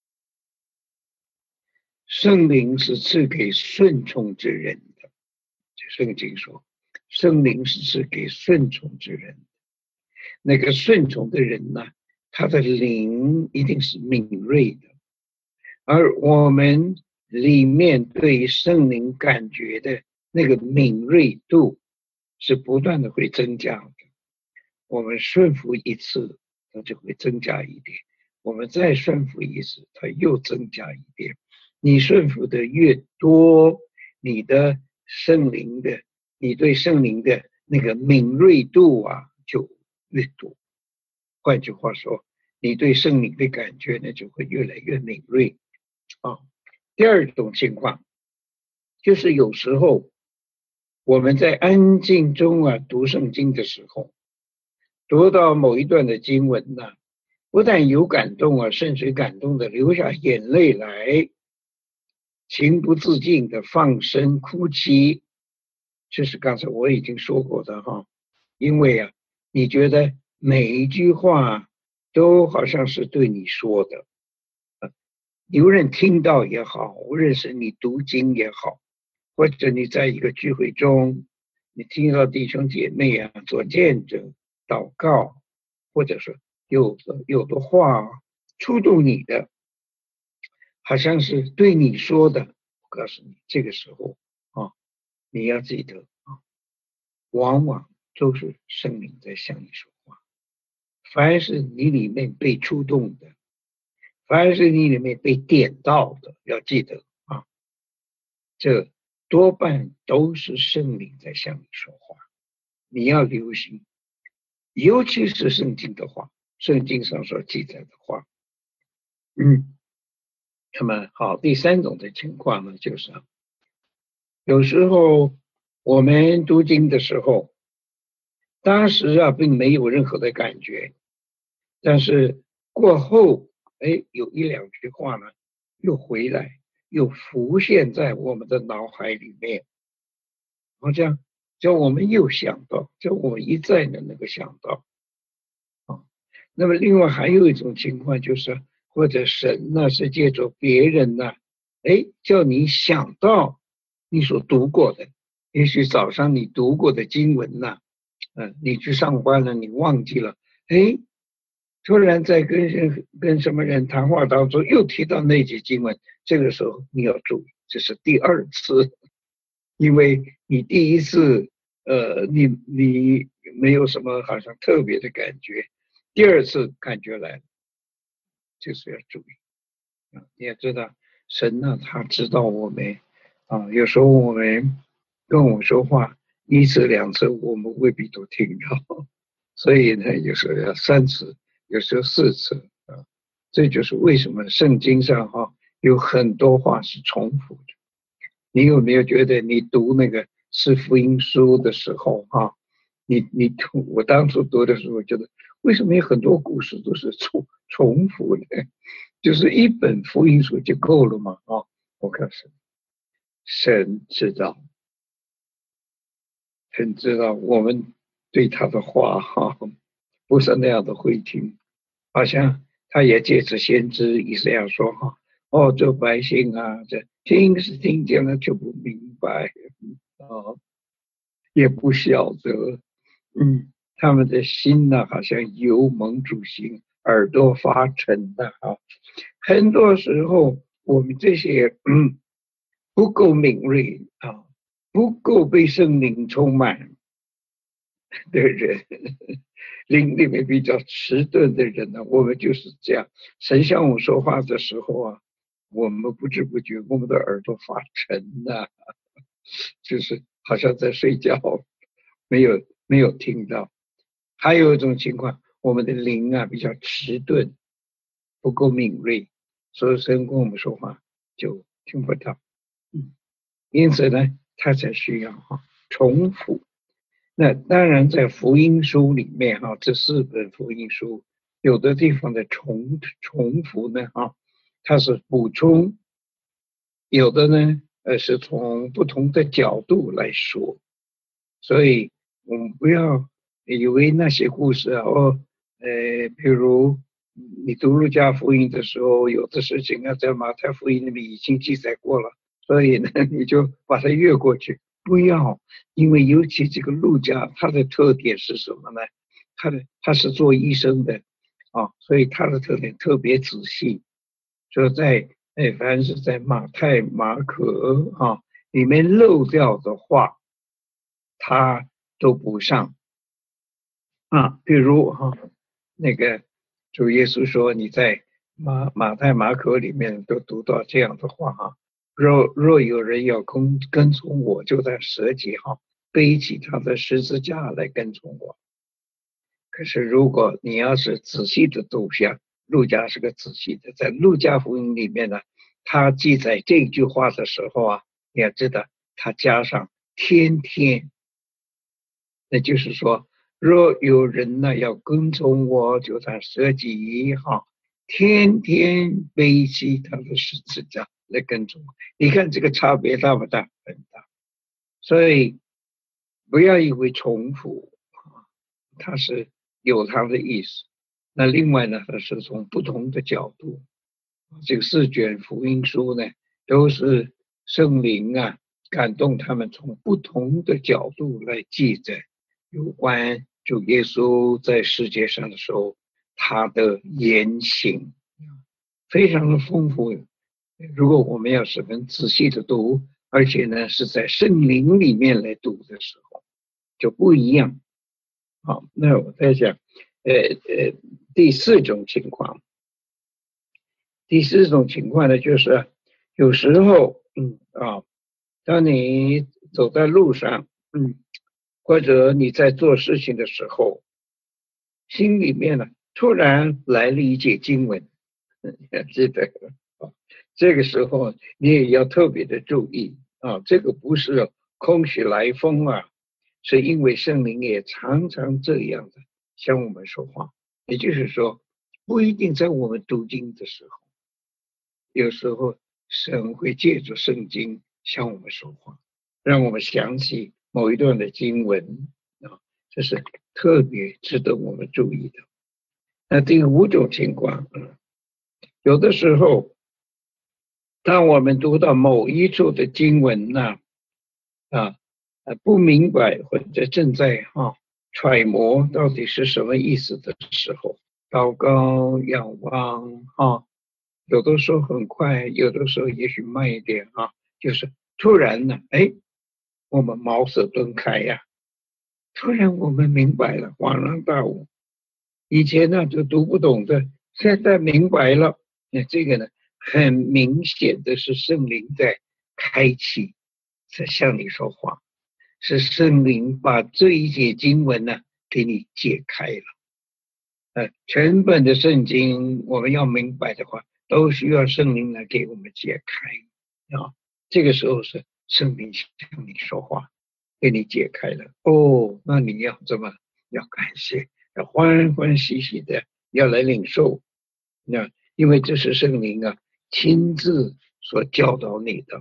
圣灵是赐给顺从之人的，圣经说圣灵是赐给顺从之人的。那个顺从的人呢，他的灵一定是敏锐的，而我们里面对圣灵感觉的那个敏锐度是不断的会增加的。我们顺服一次，它就会增加一点；我们再顺服一次，它又增加一点。你顺服的越多，你的圣灵的，你对圣灵的那个敏锐度啊就越多。换句话说，你对圣灵的感觉呢就会越来越敏锐啊。第二种情况就是有时候我们在安静中啊读圣经的时候，读到某一段的经文呢，不但有感动啊，甚至感动的流下眼泪来，情不自禁的放声哭泣。这是刚才我已经说过的哈，因为啊，你觉得每一句话都好像是对你说的，无论听到也好，无论是你读经也好，或者你在一个聚会中，你听到弟兄姐妹啊做见证、祷告，或者说有的有的话触动你的，好像是对你说的。我告诉你，这个时候啊，你要记得啊，往往都是圣灵在向你说话。凡是你里面被触动的，凡是你里面被点到的，要记得啊，这多半都是圣灵在向你说话。你要留心，尤其是圣经的话，圣经上所记载的话。嗯，那么好，第三种的情况呢，就是有时候我们读经的时候，当时啊并没有任何的感觉，但是过后，哎，有一两句话呢，又回来，又浮现在我们的脑海里面，好像叫我们又想到，叫我们一再的那个想到啊。那么另外还有一种情况就是，或者神呢是借着别人呢，哎，叫你想到你所读过的，也许早上你读过的经文呢，嗯、呃，你去上班了，你忘记了，哎。突然在跟人跟什么人谈话当中又提到那节经文，这个时候你要注意，这是第二次，因为你第一次呃你你没有什么好像特别的感觉，第二次感觉来了，就是要注意啊！你也知道神呢，他知道我们啊，有时候我们跟我说话一次两次，我们未必都听到，所以呢，有时候要三次。有时候四次啊，这就是为什么圣经上哈、啊、有很多话是重复的。你有没有觉得你读那个四福音书的时候哈、啊，你你读我当初读的时候觉得为什么有很多故事都是重重复的？ 就是一本福音书就够了嘛啊！我告诉你，神知道，神知道我们对他的话哈，不是那样的会听，好像他也借着先知以赛亚说哈，哦，这百姓啊，这听是听见了就不明白啊，也不晓得，嗯，他们的心呢，好像油蒙主心，耳朵发沉的啊。很多时候，我们这些嗯不够敏锐啊，不够被圣灵充满的人，灵里面比较迟钝的人呢，我们就是这样。神向我们说话的时候啊，我们不知不觉，我们的耳朵发沉呐、就是好像在睡觉，没有没有听到。还有一种情况，我们的灵啊比较迟钝，不够敏锐，所以神跟我们说话就听不到。嗯，因此呢，他才需要哈重复。那当然，在福音书里面哈，这四本福音书有的地方的重重复呢哈，它是补充，有的呢呃是从不同的角度来说，所以我们不要以为那些故事啊，哦，呃，比如你读路加福音的时候，有的事情啊，在马太福音里面已经记载过了，所以呢，你就把它越过去。不要，因为尤其这个路加，他的特点是什么呢？他的他是做医生的啊，所以他的特点特别仔细，就在哎，凡是在马太、马可啊里面漏掉的话，他都补上啊。比如哈、啊，那个主耶稣说，你在马马太、马可里面都读到这样的话哈、啊。若若有人要跟跟从我，就在舍己哈，背起他的十字架来跟从我。可是如果你要是仔细的读下，路加是个仔细的，在路加福音里面呢，他记载这句话的时候啊，你要知道他加上天天，那就是说，若有人呢要跟从我，就在舍己哈，天天背起他的十字架来跟从我。你看这个差别大不大？很大。所以不要以为重复啊，它是有它的意思。那另外呢，它是从不同的角度，这个四卷福音书呢，都是圣灵啊感动他们从不同的角度来记载有关主耶稣在世界上的时候他的言行，非常的丰富。如果我们要十分仔细的读，而且呢是在圣灵里面来读的时候，就不一样。好，那我在讲，呃呃，第四种情况，第四种情况呢，就是有时候，嗯啊，当你走在路上，嗯，或者你在做事情的时候，心里面呢突然来了一节经文，你还记得啊？这个时候你也要特别的注意啊，这个不是空穴来风啊，是因为圣灵也常常这样的向我们说话。也就是说，不一定在我们读经的时候，有时候神会借着圣经向我们说话，让我们想起某一段的经文啊，这是特别值得我们注意的。那第五种情况，有的时候，当我们读到某一处的经文呢，啊，啊不明白或者正在啊揣摩到底是什么意思的时候，祷告仰望啊，有的时候很快，有的时候也许慢一点啊，就是突然呢，哎，我们茅塞顿开呀，突然我们明白了，恍然大悟。以前呢就读不懂的，现在明白了。那这个呢，很明显的是圣灵在开启，在向你说话，是圣灵把这一节经文呢给你解开了。呃，全本的圣经我们要明白的话，都需要圣灵来给我们解开啊。这个时候是圣灵向你说话，给你解开了。哦，那你要怎么？要感谢，要欢欢喜喜的要来领受。那因为这是圣灵啊亲自所教导你的，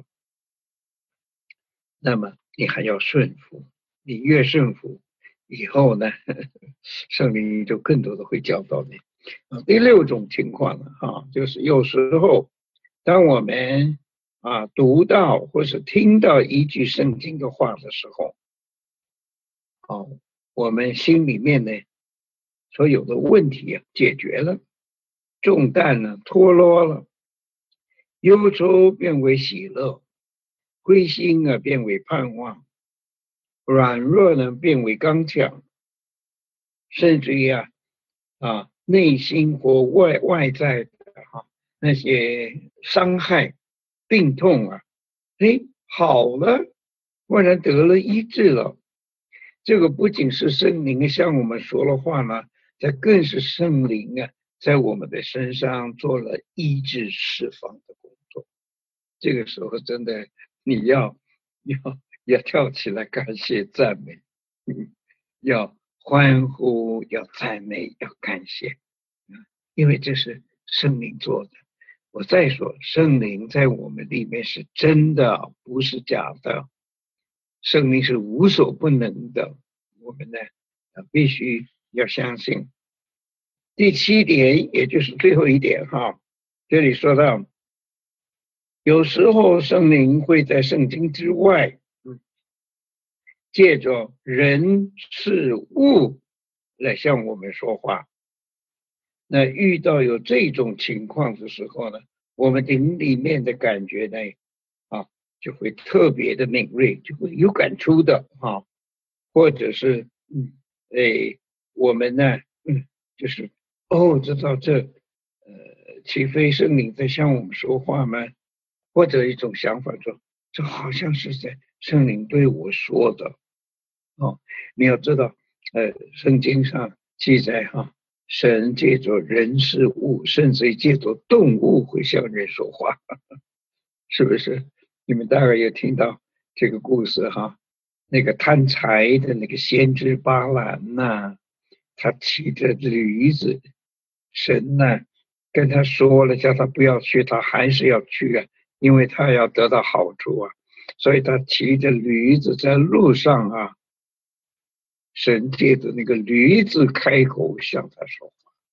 那么你还要顺服，你越顺服，以后呢，呵呵圣灵就更多的会教导你。啊，第六种情况呢，啊，就是有时候当我们啊读到或是听到一句圣经的话的时候，啊，我们心里面呢所有的问题啊解决了，重担呢脱落了，忧愁变为喜乐，灰心啊变为盼望，软弱呢变为刚强，甚至于啊啊内心或外外在的哈那些伤害、病痛啊，哎好了，忽然得了医治了。这个不仅是圣灵向我们说了话呢，这更是圣灵啊在我们的身上做了医治释放的工作。这个时候真的你要要要跳起来感谢赞美，嗯，要欢呼，要赞美，要感谢，因为这是圣灵做的。我再说，圣灵在我们里面是真的，不是假的。圣灵是无所不能的，我们呢必须要相信。第七点，也就是最后一点哈，这里说到，有时候圣灵会在圣经之外，嗯，借着人事物来向我们说话。那遇到有这种情况的时候呢，我们灵里面的感觉呢，啊，就会特别的敏锐，就会有感触的啊，或者是嗯，诶，我们呢，嗯，就是哦，知道这，呃，岂非圣灵在向我们说话吗？或者一种想法说，这好像是在圣灵对我说的，哦，你要知道，呃，圣经上记载哈。神借着人事物，甚至借着动物会向人说话，是不是？你们大概有听到这个故事哈？那个贪财的那个先知巴兰呐，他骑着驴子，神呢跟他说了，叫他不要去，他还是要去啊，因为他要得到好处啊，所以他骑着驴子在路上啊，神借着那个驴子开口向他说话。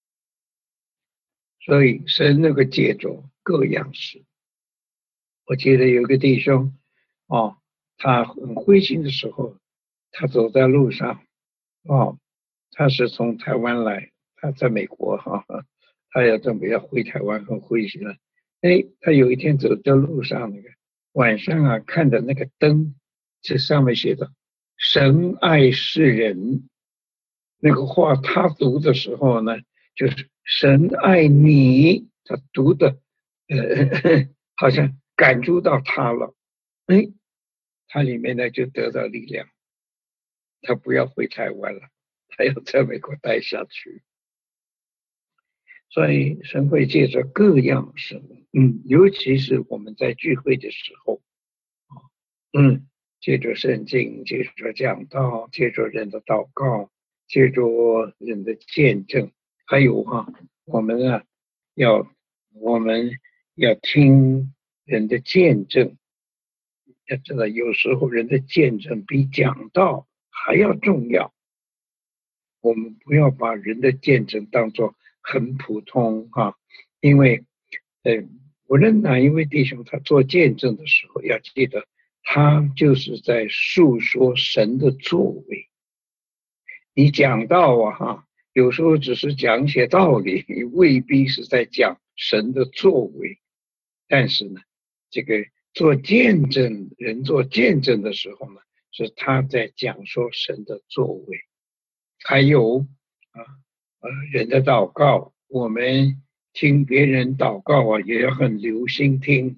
所以神那个借着各样事，我记得有个弟兄哦，他很灰心的时候，他走在路上哦，他是从台湾来，他在美国哈、哦，他要准备要回台湾，很灰心了。哎，他有一天走在路上，那个晚上啊，看的那个灯，这上面写的"神爱世人"，那个话他读的时候呢，就是神爱你，他读的，呃，好像感触到他了，哎，他里面呢就得到力量，他不要回台湾了，他要在美国待下去。所以神会借着各样事物，嗯，尤其是我们在聚会的时候，嗯，借着圣经，借着讲道，借着人的祷告，借着人的见证，还有哈、啊，我们啊，要我们要听人的见证，要知道有时候人的见证比讲道还要重要。我们不要把人的见证当作很普通哈、啊，因为呃，无论哪一位弟兄他做见证的时候，要记得他就是在述说神的作为。你讲道啊哈，有时候只是讲一些道理，未必是在讲神的作为。但是呢，这个做见证人做见证的时候呢，是他在讲说神的作为。还有啊呃人的祷告，我们听别人祷告啊，也要很留心听，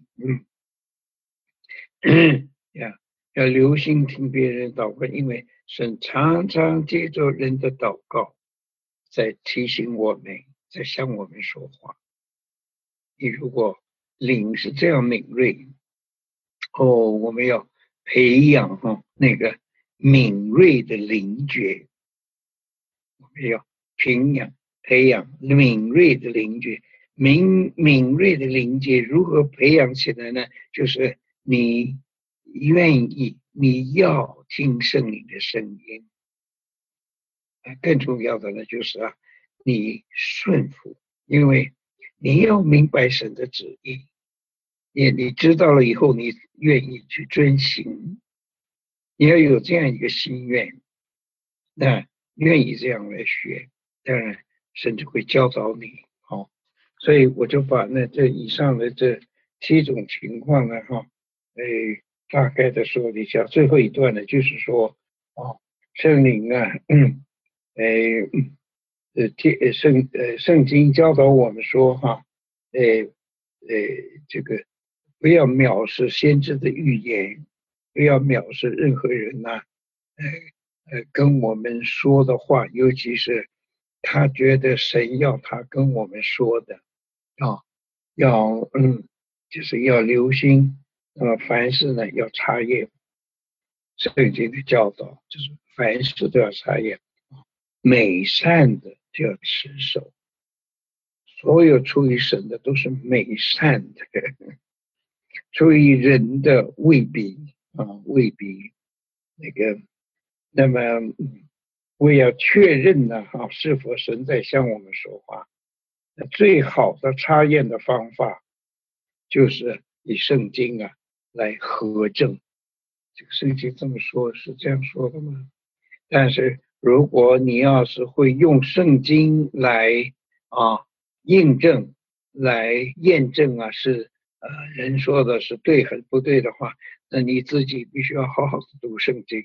嗯，呀，要留心听别人祷告，因为神常常借着人的祷告，在提醒我们，在向我们说话。你如果灵是这样敏锐，哦，我们要培养哈、哦、那个敏锐的灵觉。我们要培养培养敏锐的灵觉， 敏敏锐的灵界如何培养起来呢？就是你愿意，你要听圣灵的声音。更重要的呢，就是啊，你顺服，因为你要明白神的旨意，你你知道了以后，你愿意去遵行，你要有这样一个心愿，那愿意这样来学，当然甚至会教导你。好，所以我就把那这以上的这七种情况呢，哈，诶，大概的说了一下。最后一段呢，就是说，哦，圣灵啊，嗯，诶，呃，天圣呃圣经教导我们说，哈，诶，诶，这个不要藐视先知的预言，不要藐视任何人呐、呃呃，跟我们说的话，尤其是他觉得神要他跟我们说的啊，要嗯，就是要留心，那么凡事呢要查验圣经的教导，就是凡事都要查验，美善的就要持守，所有出于神的都是美善的，出于人的未必啊，未必那个，那么。嗯为要确认呢，哈，是否神在向我们说话，那最好的查验的方法就是以圣经啊来核证。这个圣经这么说，是这样说的吗？但是如果你要是会用圣经来啊印证、来验证啊，是呃人说的是对还是不对的话，那你自己必须要好好的读圣经。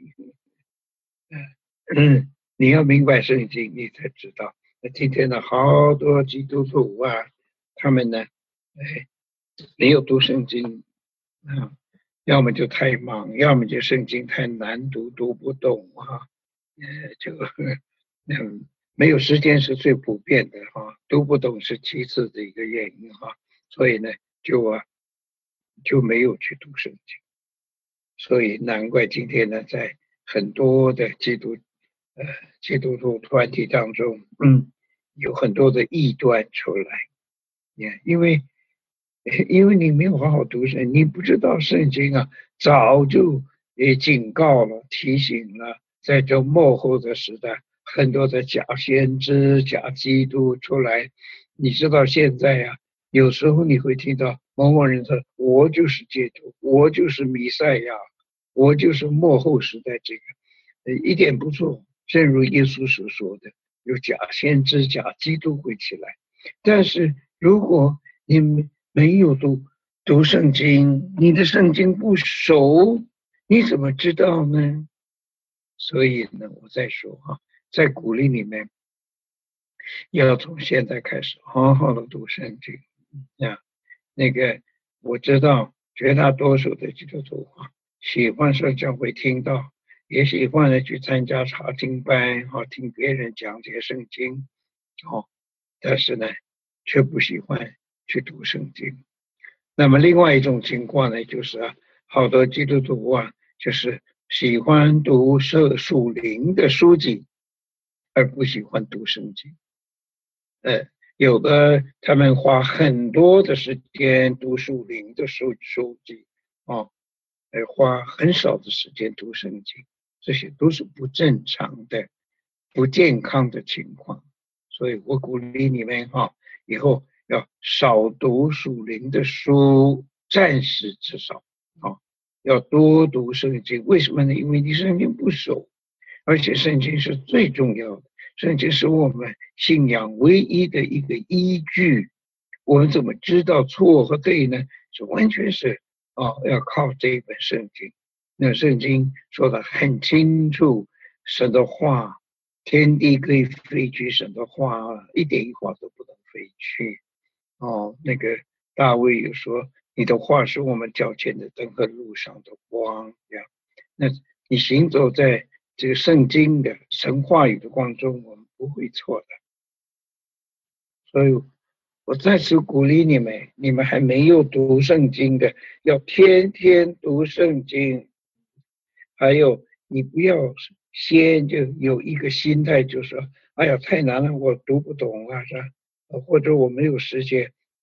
嗯，你要明白圣经，你才知道。那今天呢，好多基督徒啊，他们呢，哎，没有读圣经啊，要么就太忙，要么就圣经太难读，读不懂啊。呃，就嗯，没有时间是最普遍的哈、啊，读不懂是其次的一个原因哈、啊。所以呢，就啊就没有去读圣经。所以难怪今天呢，在很多的基督呃基督徒团体当中，嗯，有很多的异端出来，因为因为你没有好好读圣，你不知道圣经啊，早就也警告了、提醒了，在这末后的时代，很多的假先知、假基督出来，你知道现在呀、啊，有时候你会听到某某人说：“我就是基督，我就是弥赛亚，我就是末后时代这个。”呃，一点不错，正如耶稣所说的，有假先知、假基督会起来，但是如果你们没有读读圣经，你的圣经不熟，你怎么知道呢？所以呢，我再说哈，在鼓励你们要从现在开始好好的读圣经啊。那个我知道绝大多数的基督徒啊，喜欢上教会听到，也喜欢的去参加查经班啊，听别人讲解圣经，哦，但是呢，却不喜欢去读圣经。那么另外一种情况呢，就是啊，好多基督徒啊，就是喜欢读社属灵的书籍，而不喜欢读圣经。呃，有的他们花很多的时间读属灵的书书籍，啊，而花很少的时间读圣经，这些都是不正常的、不健康的情况。所以我鼓励你们哈，以后要少读属灵的书，暂时至少啊，要多读圣经。为什么呢？因为你圣经不熟，而且圣经是最重要的。圣经是我们信仰唯一的一个依据。我们怎么知道错和对呢？是完全是啊，要靠这一本圣经。那圣经说的很清楚，神的话，天地可以飞去，神的话一点一划都不能飞去。哦，那个大卫有说，你的话是我们脚前的灯和路上的光呀。那你行走在这个圣经的神话语的光中，我们不会错的。所以我再次鼓励你们，你们还没有读圣经的，要天天读圣经。还有，你不要先就有一个心态，就是说，哎呀，太难了，我读不懂啊，是吧？或者我没有时间，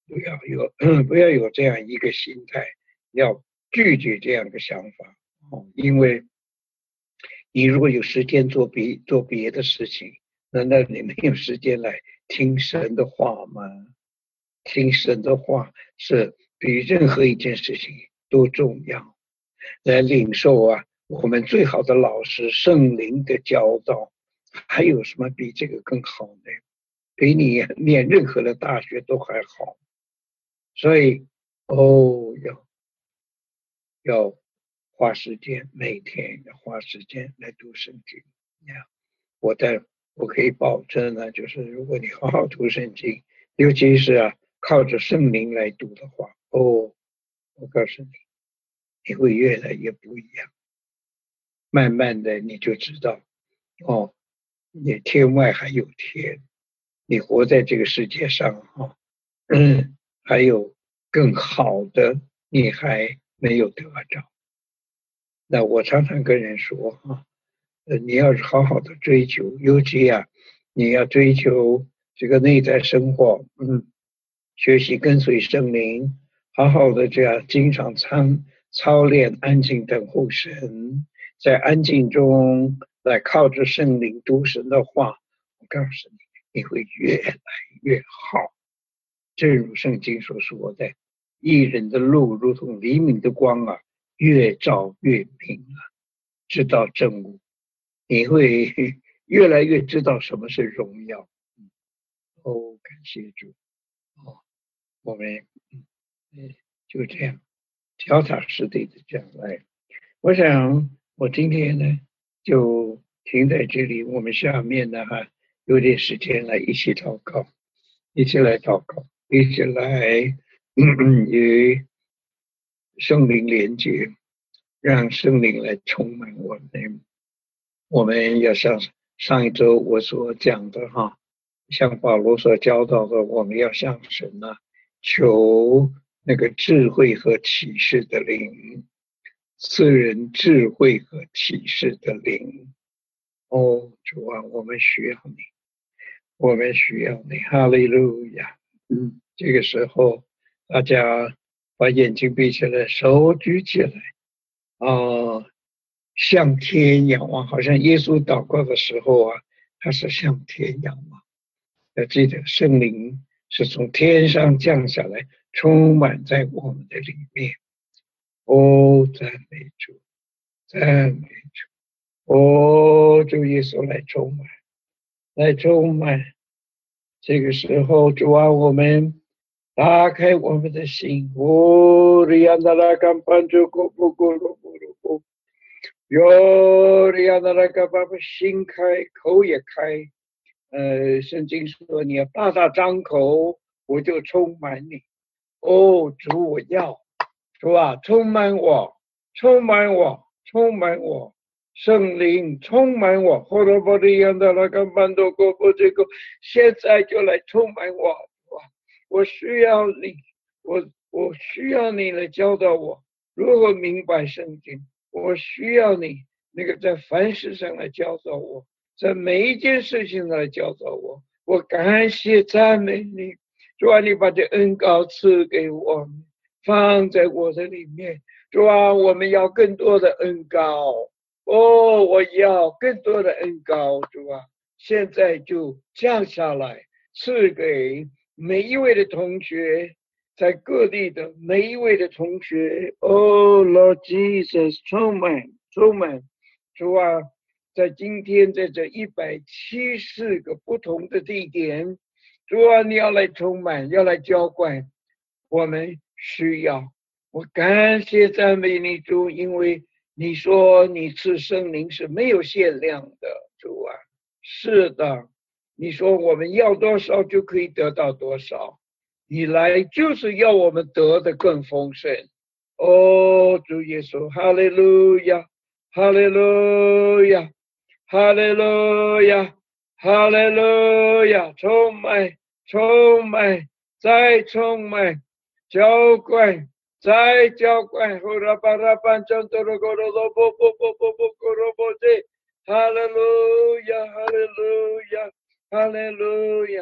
不要有不要有这样一个心态，要拒绝这样的想法。哦，因为你如果有时间做别做别的事情，难道你没有时间来听神的话吗？听神的话是比任何一件事情都重要。来领受啊，我们最好的老师圣灵的教导，还有什么比这个更好呢？比你念任何的大学都还好。所以，哦，要要花时间，每天要花时间来读圣经。呀，我在我可以保证呢，就是如果你好好读圣经，尤其是啊靠着圣灵来读的话，哦，我告诉你，你会越来越不一样。慢慢的你就知道，哦，你天外还有天，你活在这个世界上哈，嗯，还有更好的，你还没有得着。那我常常跟人说哈，呃，你要是好好的追求，尤其啊，你要追求这个内在生活，嗯，学习跟随圣灵，好好的这样经常操操练安静等候神，在安静中来靠着圣灵读神的话，我告诉你，你会越来越好。正如圣经所说的，一人的路如同黎明的光啊，越照越明啊，知道正悟，你会越来越知道什么是荣耀。哦，感谢主。哦，我们嗯就这样脚踏实地的这样来。我想我今天呢就停在这里，我们下面呢哈有点时间来一起祷告，一起来祷告，一起来嗯嗯与圣灵连接，让圣灵来充满我们。我们要像上一周我所讲的哈，像保罗所教导的，我们要向神啊求那个智慧和启示的灵，赐人智慧和启示的灵。哦，主啊，我们需要你，我们需要你，哈利路亚。嗯，这个时候大家把眼睛闭起来，手举起来啊，向天仰望，好像耶稣祷告的时候啊，他是向天仰望。要记得，圣灵是从天上降下来，充满在我们的里面。哦，赞美主，赞美主！哦，主耶稣来充满，来充满。这个时候，主啊，我们打开我们的心。哦，里亚那拉甘班主古布古鲁布鲁布，哟，里亚那拉甘巴布心开，口也开。呃，圣经说你要大大张口，我就充满你。哦，主，我要，主啊，充满我，充满我，充满我，圣灵充满我。后头不一样的那个曼多哥不这个，现在就来充满我，哇！我需要你，我我需要你来教导我如何明白圣经，我需要你那个在凡事上来教导我。在每一件事情来教导我，我感谢赞美你，主啊，你把这恩膏赐给我，放在我的里面，主啊，我们要更多的恩膏，哦，我要更多的恩膏，主啊，现在就降下来，赐给每一位的同学，在各地的每一位的同学，哦 Lord Jesus，充满充满，主啊。在今天在这一百七十个不同的地点，主啊，你要来充满，要来浇灌，我们需要。我感谢赞美你主，因为你说你赐圣灵是没有限量的，主啊，是的，你说我们要多少就可以得到多少，你来就是要我们得的更丰盛。哦，主耶稣，哈利路亚，哈利路亚。哈利路亚，哈利路亚，充满，充满，再充满，浇灌，再浇灌，呼啦巴拉班正多罗罗罗波波波波波波罗波这，哈利路亚，哈利路亚，哈利路亚，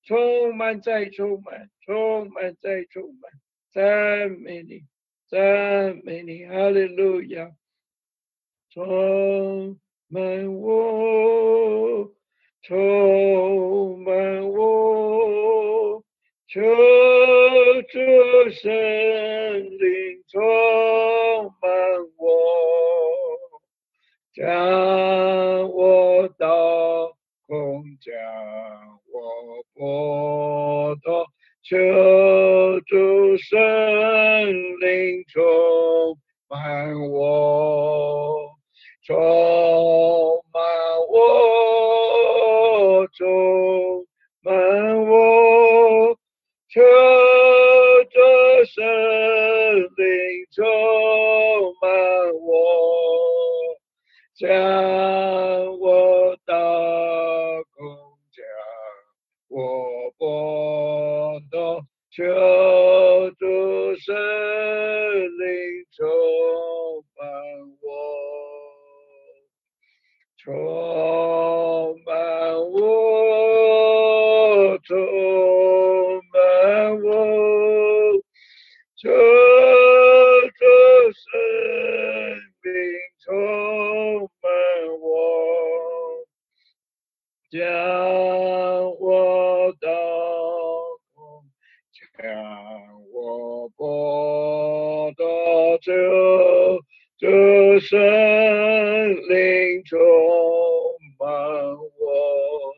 充满再充满，充满再充满，赞美你，赞美你，哈利路亚，充满我，充满我，求主圣灵充满我，将我到空，将我剥夺，求主圣灵充满我，充满我，充满我，求主圣灵充满我，将我到空，将我剥夺，求主圣灵充满我，充满我，充满我，求主圣灵充满我，将我到空，将我剥夺，求主圣灵充满我。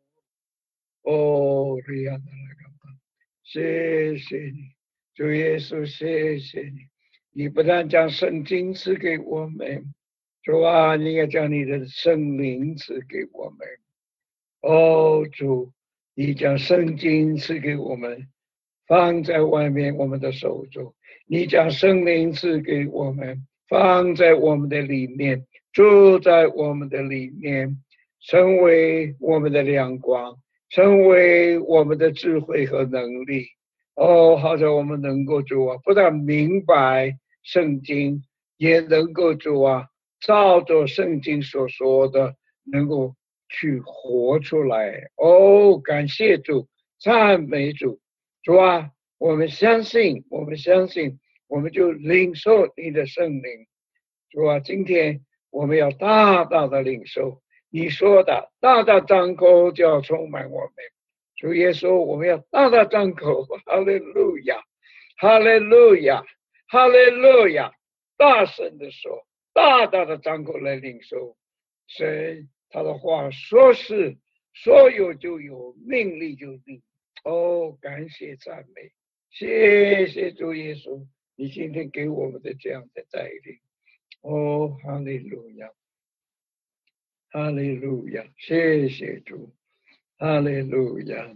哦，利亚纳拉嘎巴，谢谢你，主耶稣，谢谢你，你不但将圣经赐给我们，主啊，你也将你的圣灵赐给我们。哦，主，你将圣经赐给我们，放在外面我们的手中，你将圣灵赐给我们，放在我们的里面，住在我们的里面，成为我们的亮光，成为我们的智慧和能力。哦，好像我们能够主啊，不但明白圣经，也能够主啊，照着圣经所说的，能够去活出来。哦，感谢主，赞美主，主啊，我们相信，我们相信，我们就领受你的圣灵。主啊，今天我们要大大的领受你说的，大大张口就要充满我们。主耶稣，我们要大大张口，哈利路亚，哈利路亚，哈利路亚，大声的说，大大的张口来领受神他的话，说是说有就有，命立就立。哦，感谢赞美，谢谢主耶稣，你今天给我们的这样的带领。哦，哈利路亚，哈利路亚，谢谢主，哈利路亚。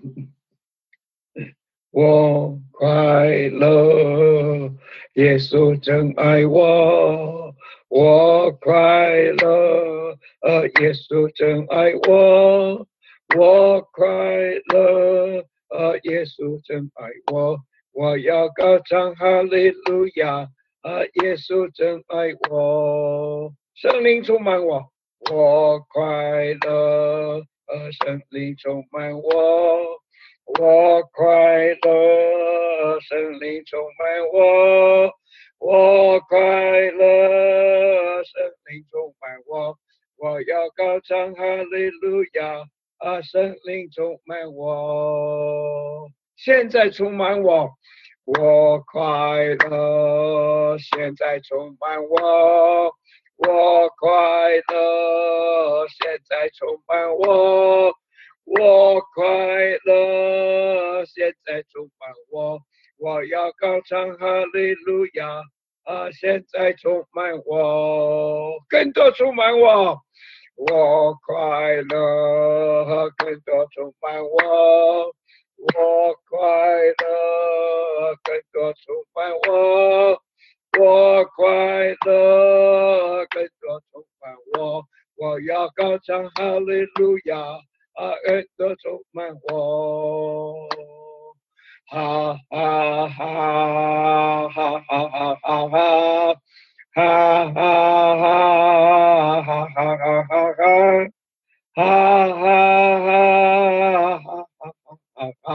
我快乐，耶稣真爱我，我快乐，呃，耶稣真爱我，我快乐，呃，耶稣真爱我，我要高唱哈利路亚，呃，耶稣真爱我，圣灵充满我，我快乐，呃，圣灵充满我。我快乐，圣灵充满我，我快乐，圣灵充满我，我要高唱哈利路亚，啊，圣灵充满我，现在充满我，我快乐，现在充满我，我快乐，现在充满我。我快乐，现在充满我，我要高唱哈利路亚，啊，现在充满我，更多充满我，我快乐，更多充满我，我快乐，更多充满我，我快乐，更多充满我，我要高唱哈利路亚。啊，恩德充满我，哈哈哈哈哈哈哈哈哈，哈哈哈哈哈哈哈哈，哈哈哈哈哈哈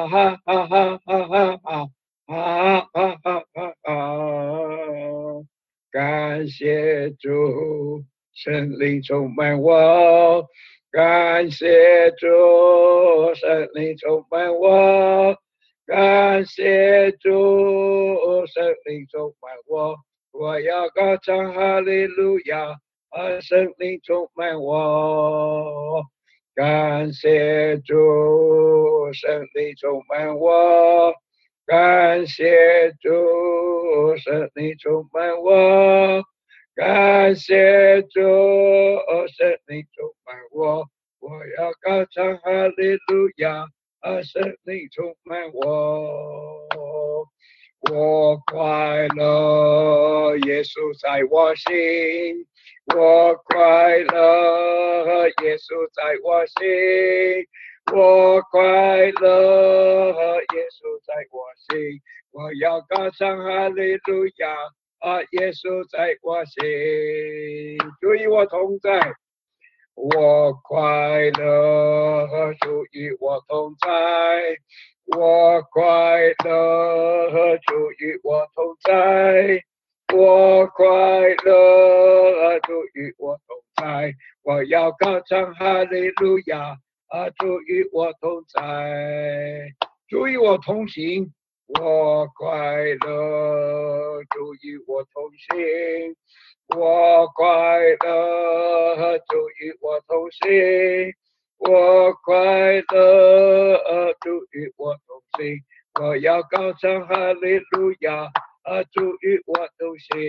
哈哈哈哈哈哈哈哈哈哈哈！感谢主，圣灵充满我，感谢主，圣灵充满我，感谢主，圣灵充满我，我要高唱哈利路亚，啊，圣灵充满我。感谢主，圣灵充满我，感谢主，圣灵充满我，感谢主，圣灵充满我，我要高唱哈利路亚，啊，圣灵充满我，我快乐，耶稣在我心。我快乐，耶稣在我心。我快乐，耶稣在我心。我要高唱哈利路亚，啊，耶稣在我心。主与我同在，我快乐，主与我同在。我快乐，主与我同在。我快乐，主与我同在，我要高唱哈利路亚，啊，主与我同在，主与我同行，我快乐，主与我同行，我快乐，主与我同行，我快乐，主与我同行，我要高唱哈利路亚。啊，主与我同行，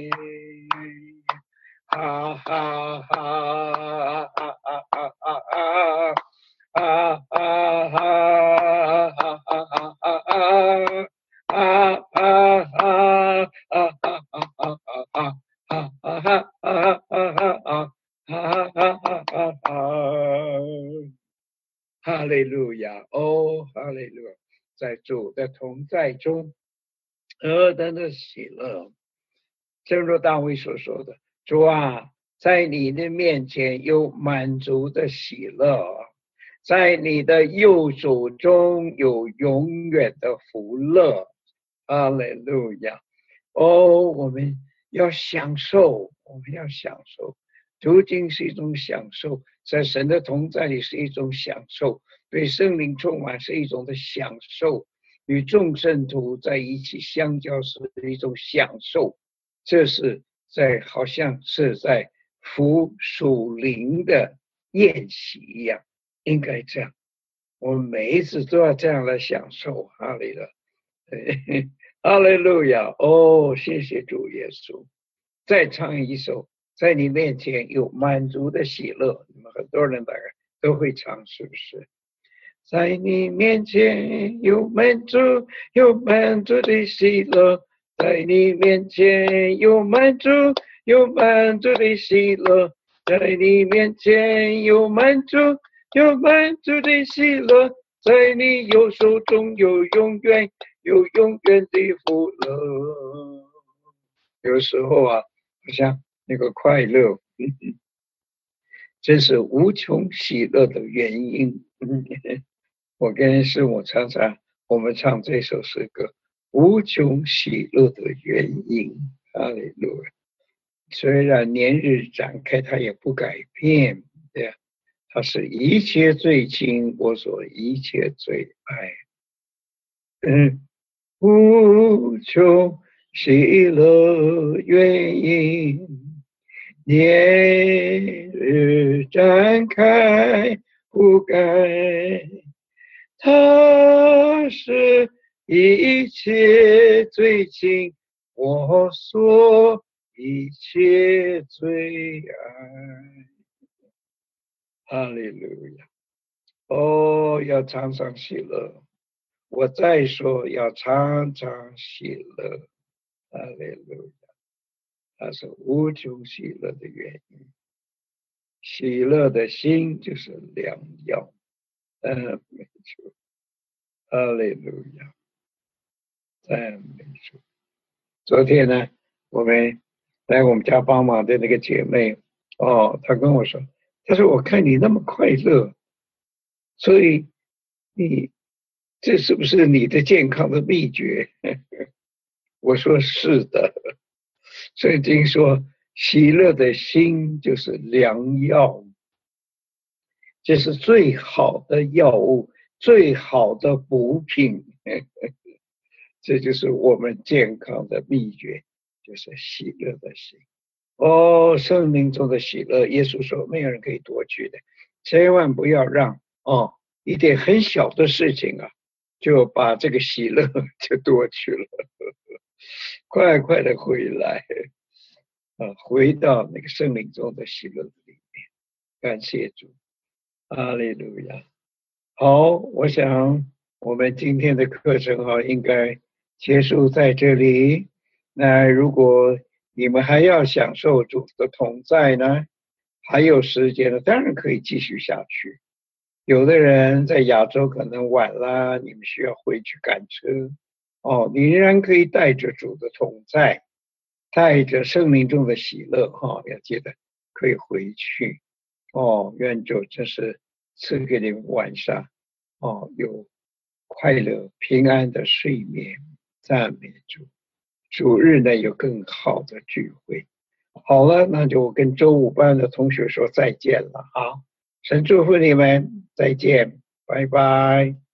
哈哈哈哈哈哈哈哈哈哈哈哈哈哈哈哈！哈利路亚，哦，哈利路亚，在主的同在中。何等的喜乐！正如大卫所说的，主啊，在你的面前有满足的喜乐，在你的右手中有永远的福乐。哈利路亚！哦，我们要享受，我们要享受，究竟是一种享受，在神的同在里是一种享受，对圣灵充满是一种的享受。与众圣徒在一起相交是一种享受，这是在好像是在服属灵的宴席一样，应该这样，我们每一次都要这样来享受。哈利路亚，哈利路亚！哦，谢谢主耶稣。再唱一首，在你面前有满足的喜乐，你们很多人大概都会唱，是不是？在你面前有满足，有满足的喜乐，在你面前有满足，有满足的喜乐，在你面前有满足，有满足的喜乐，在你右手中有永远，有永远的福乐。有时候啊，好像那个快乐，嗯嗯，这是无穷喜乐的原因。嗯我跟师母常常我们唱这首诗歌，无穷喜乐的原因。哈利路亚！虽然年日展开，它也不改变，对呀，它是一切最亲，我所一切最爱。嗯，无穷喜乐原因，年日展开不改。他是一切最亲，我所一切最爱。哈利路亚！哦，要常常喜乐。我再说，要常常喜乐。哈利路亚！它是无穷喜乐的原因。喜乐的心就是良药。赞美主，哈利路亚，赞美主。昨天呢，我们来我们家帮忙的那个姐妹，哦，她跟我说，她说我看你那么快乐，所以你这是不是你的健康的秘诀？我说是的。圣经说，喜乐的心就是良药，这是最好的药物，最好的补品。这就是我们健康的秘诀，就是喜乐的心。哦，生命中的喜乐，耶稣说没有人可以夺去的，千万不要让哦一点很小的事情啊，就把这个喜乐就夺去了。快快的回来，啊，回到那个生命中的喜乐里面。感谢主，哈利路亚。好，我想我们今天的课程啊，应该结束在这里。那如果你们还要享受主的同在呢，还有时间呢，当然可以继续下去。有的人在亚洲可能晚啦，你们需要回去赶车，哦，你仍然可以带着主的同在，带着生命中的喜乐，哈、哦，要记得可以回去。哦，愿主真是赐给你们晚上，哦，有快乐平安的睡眠，赞美主。主日呢有更好的聚会。好了，那就跟周五班的同学说再见了啊！神祝福你们，再见，拜拜。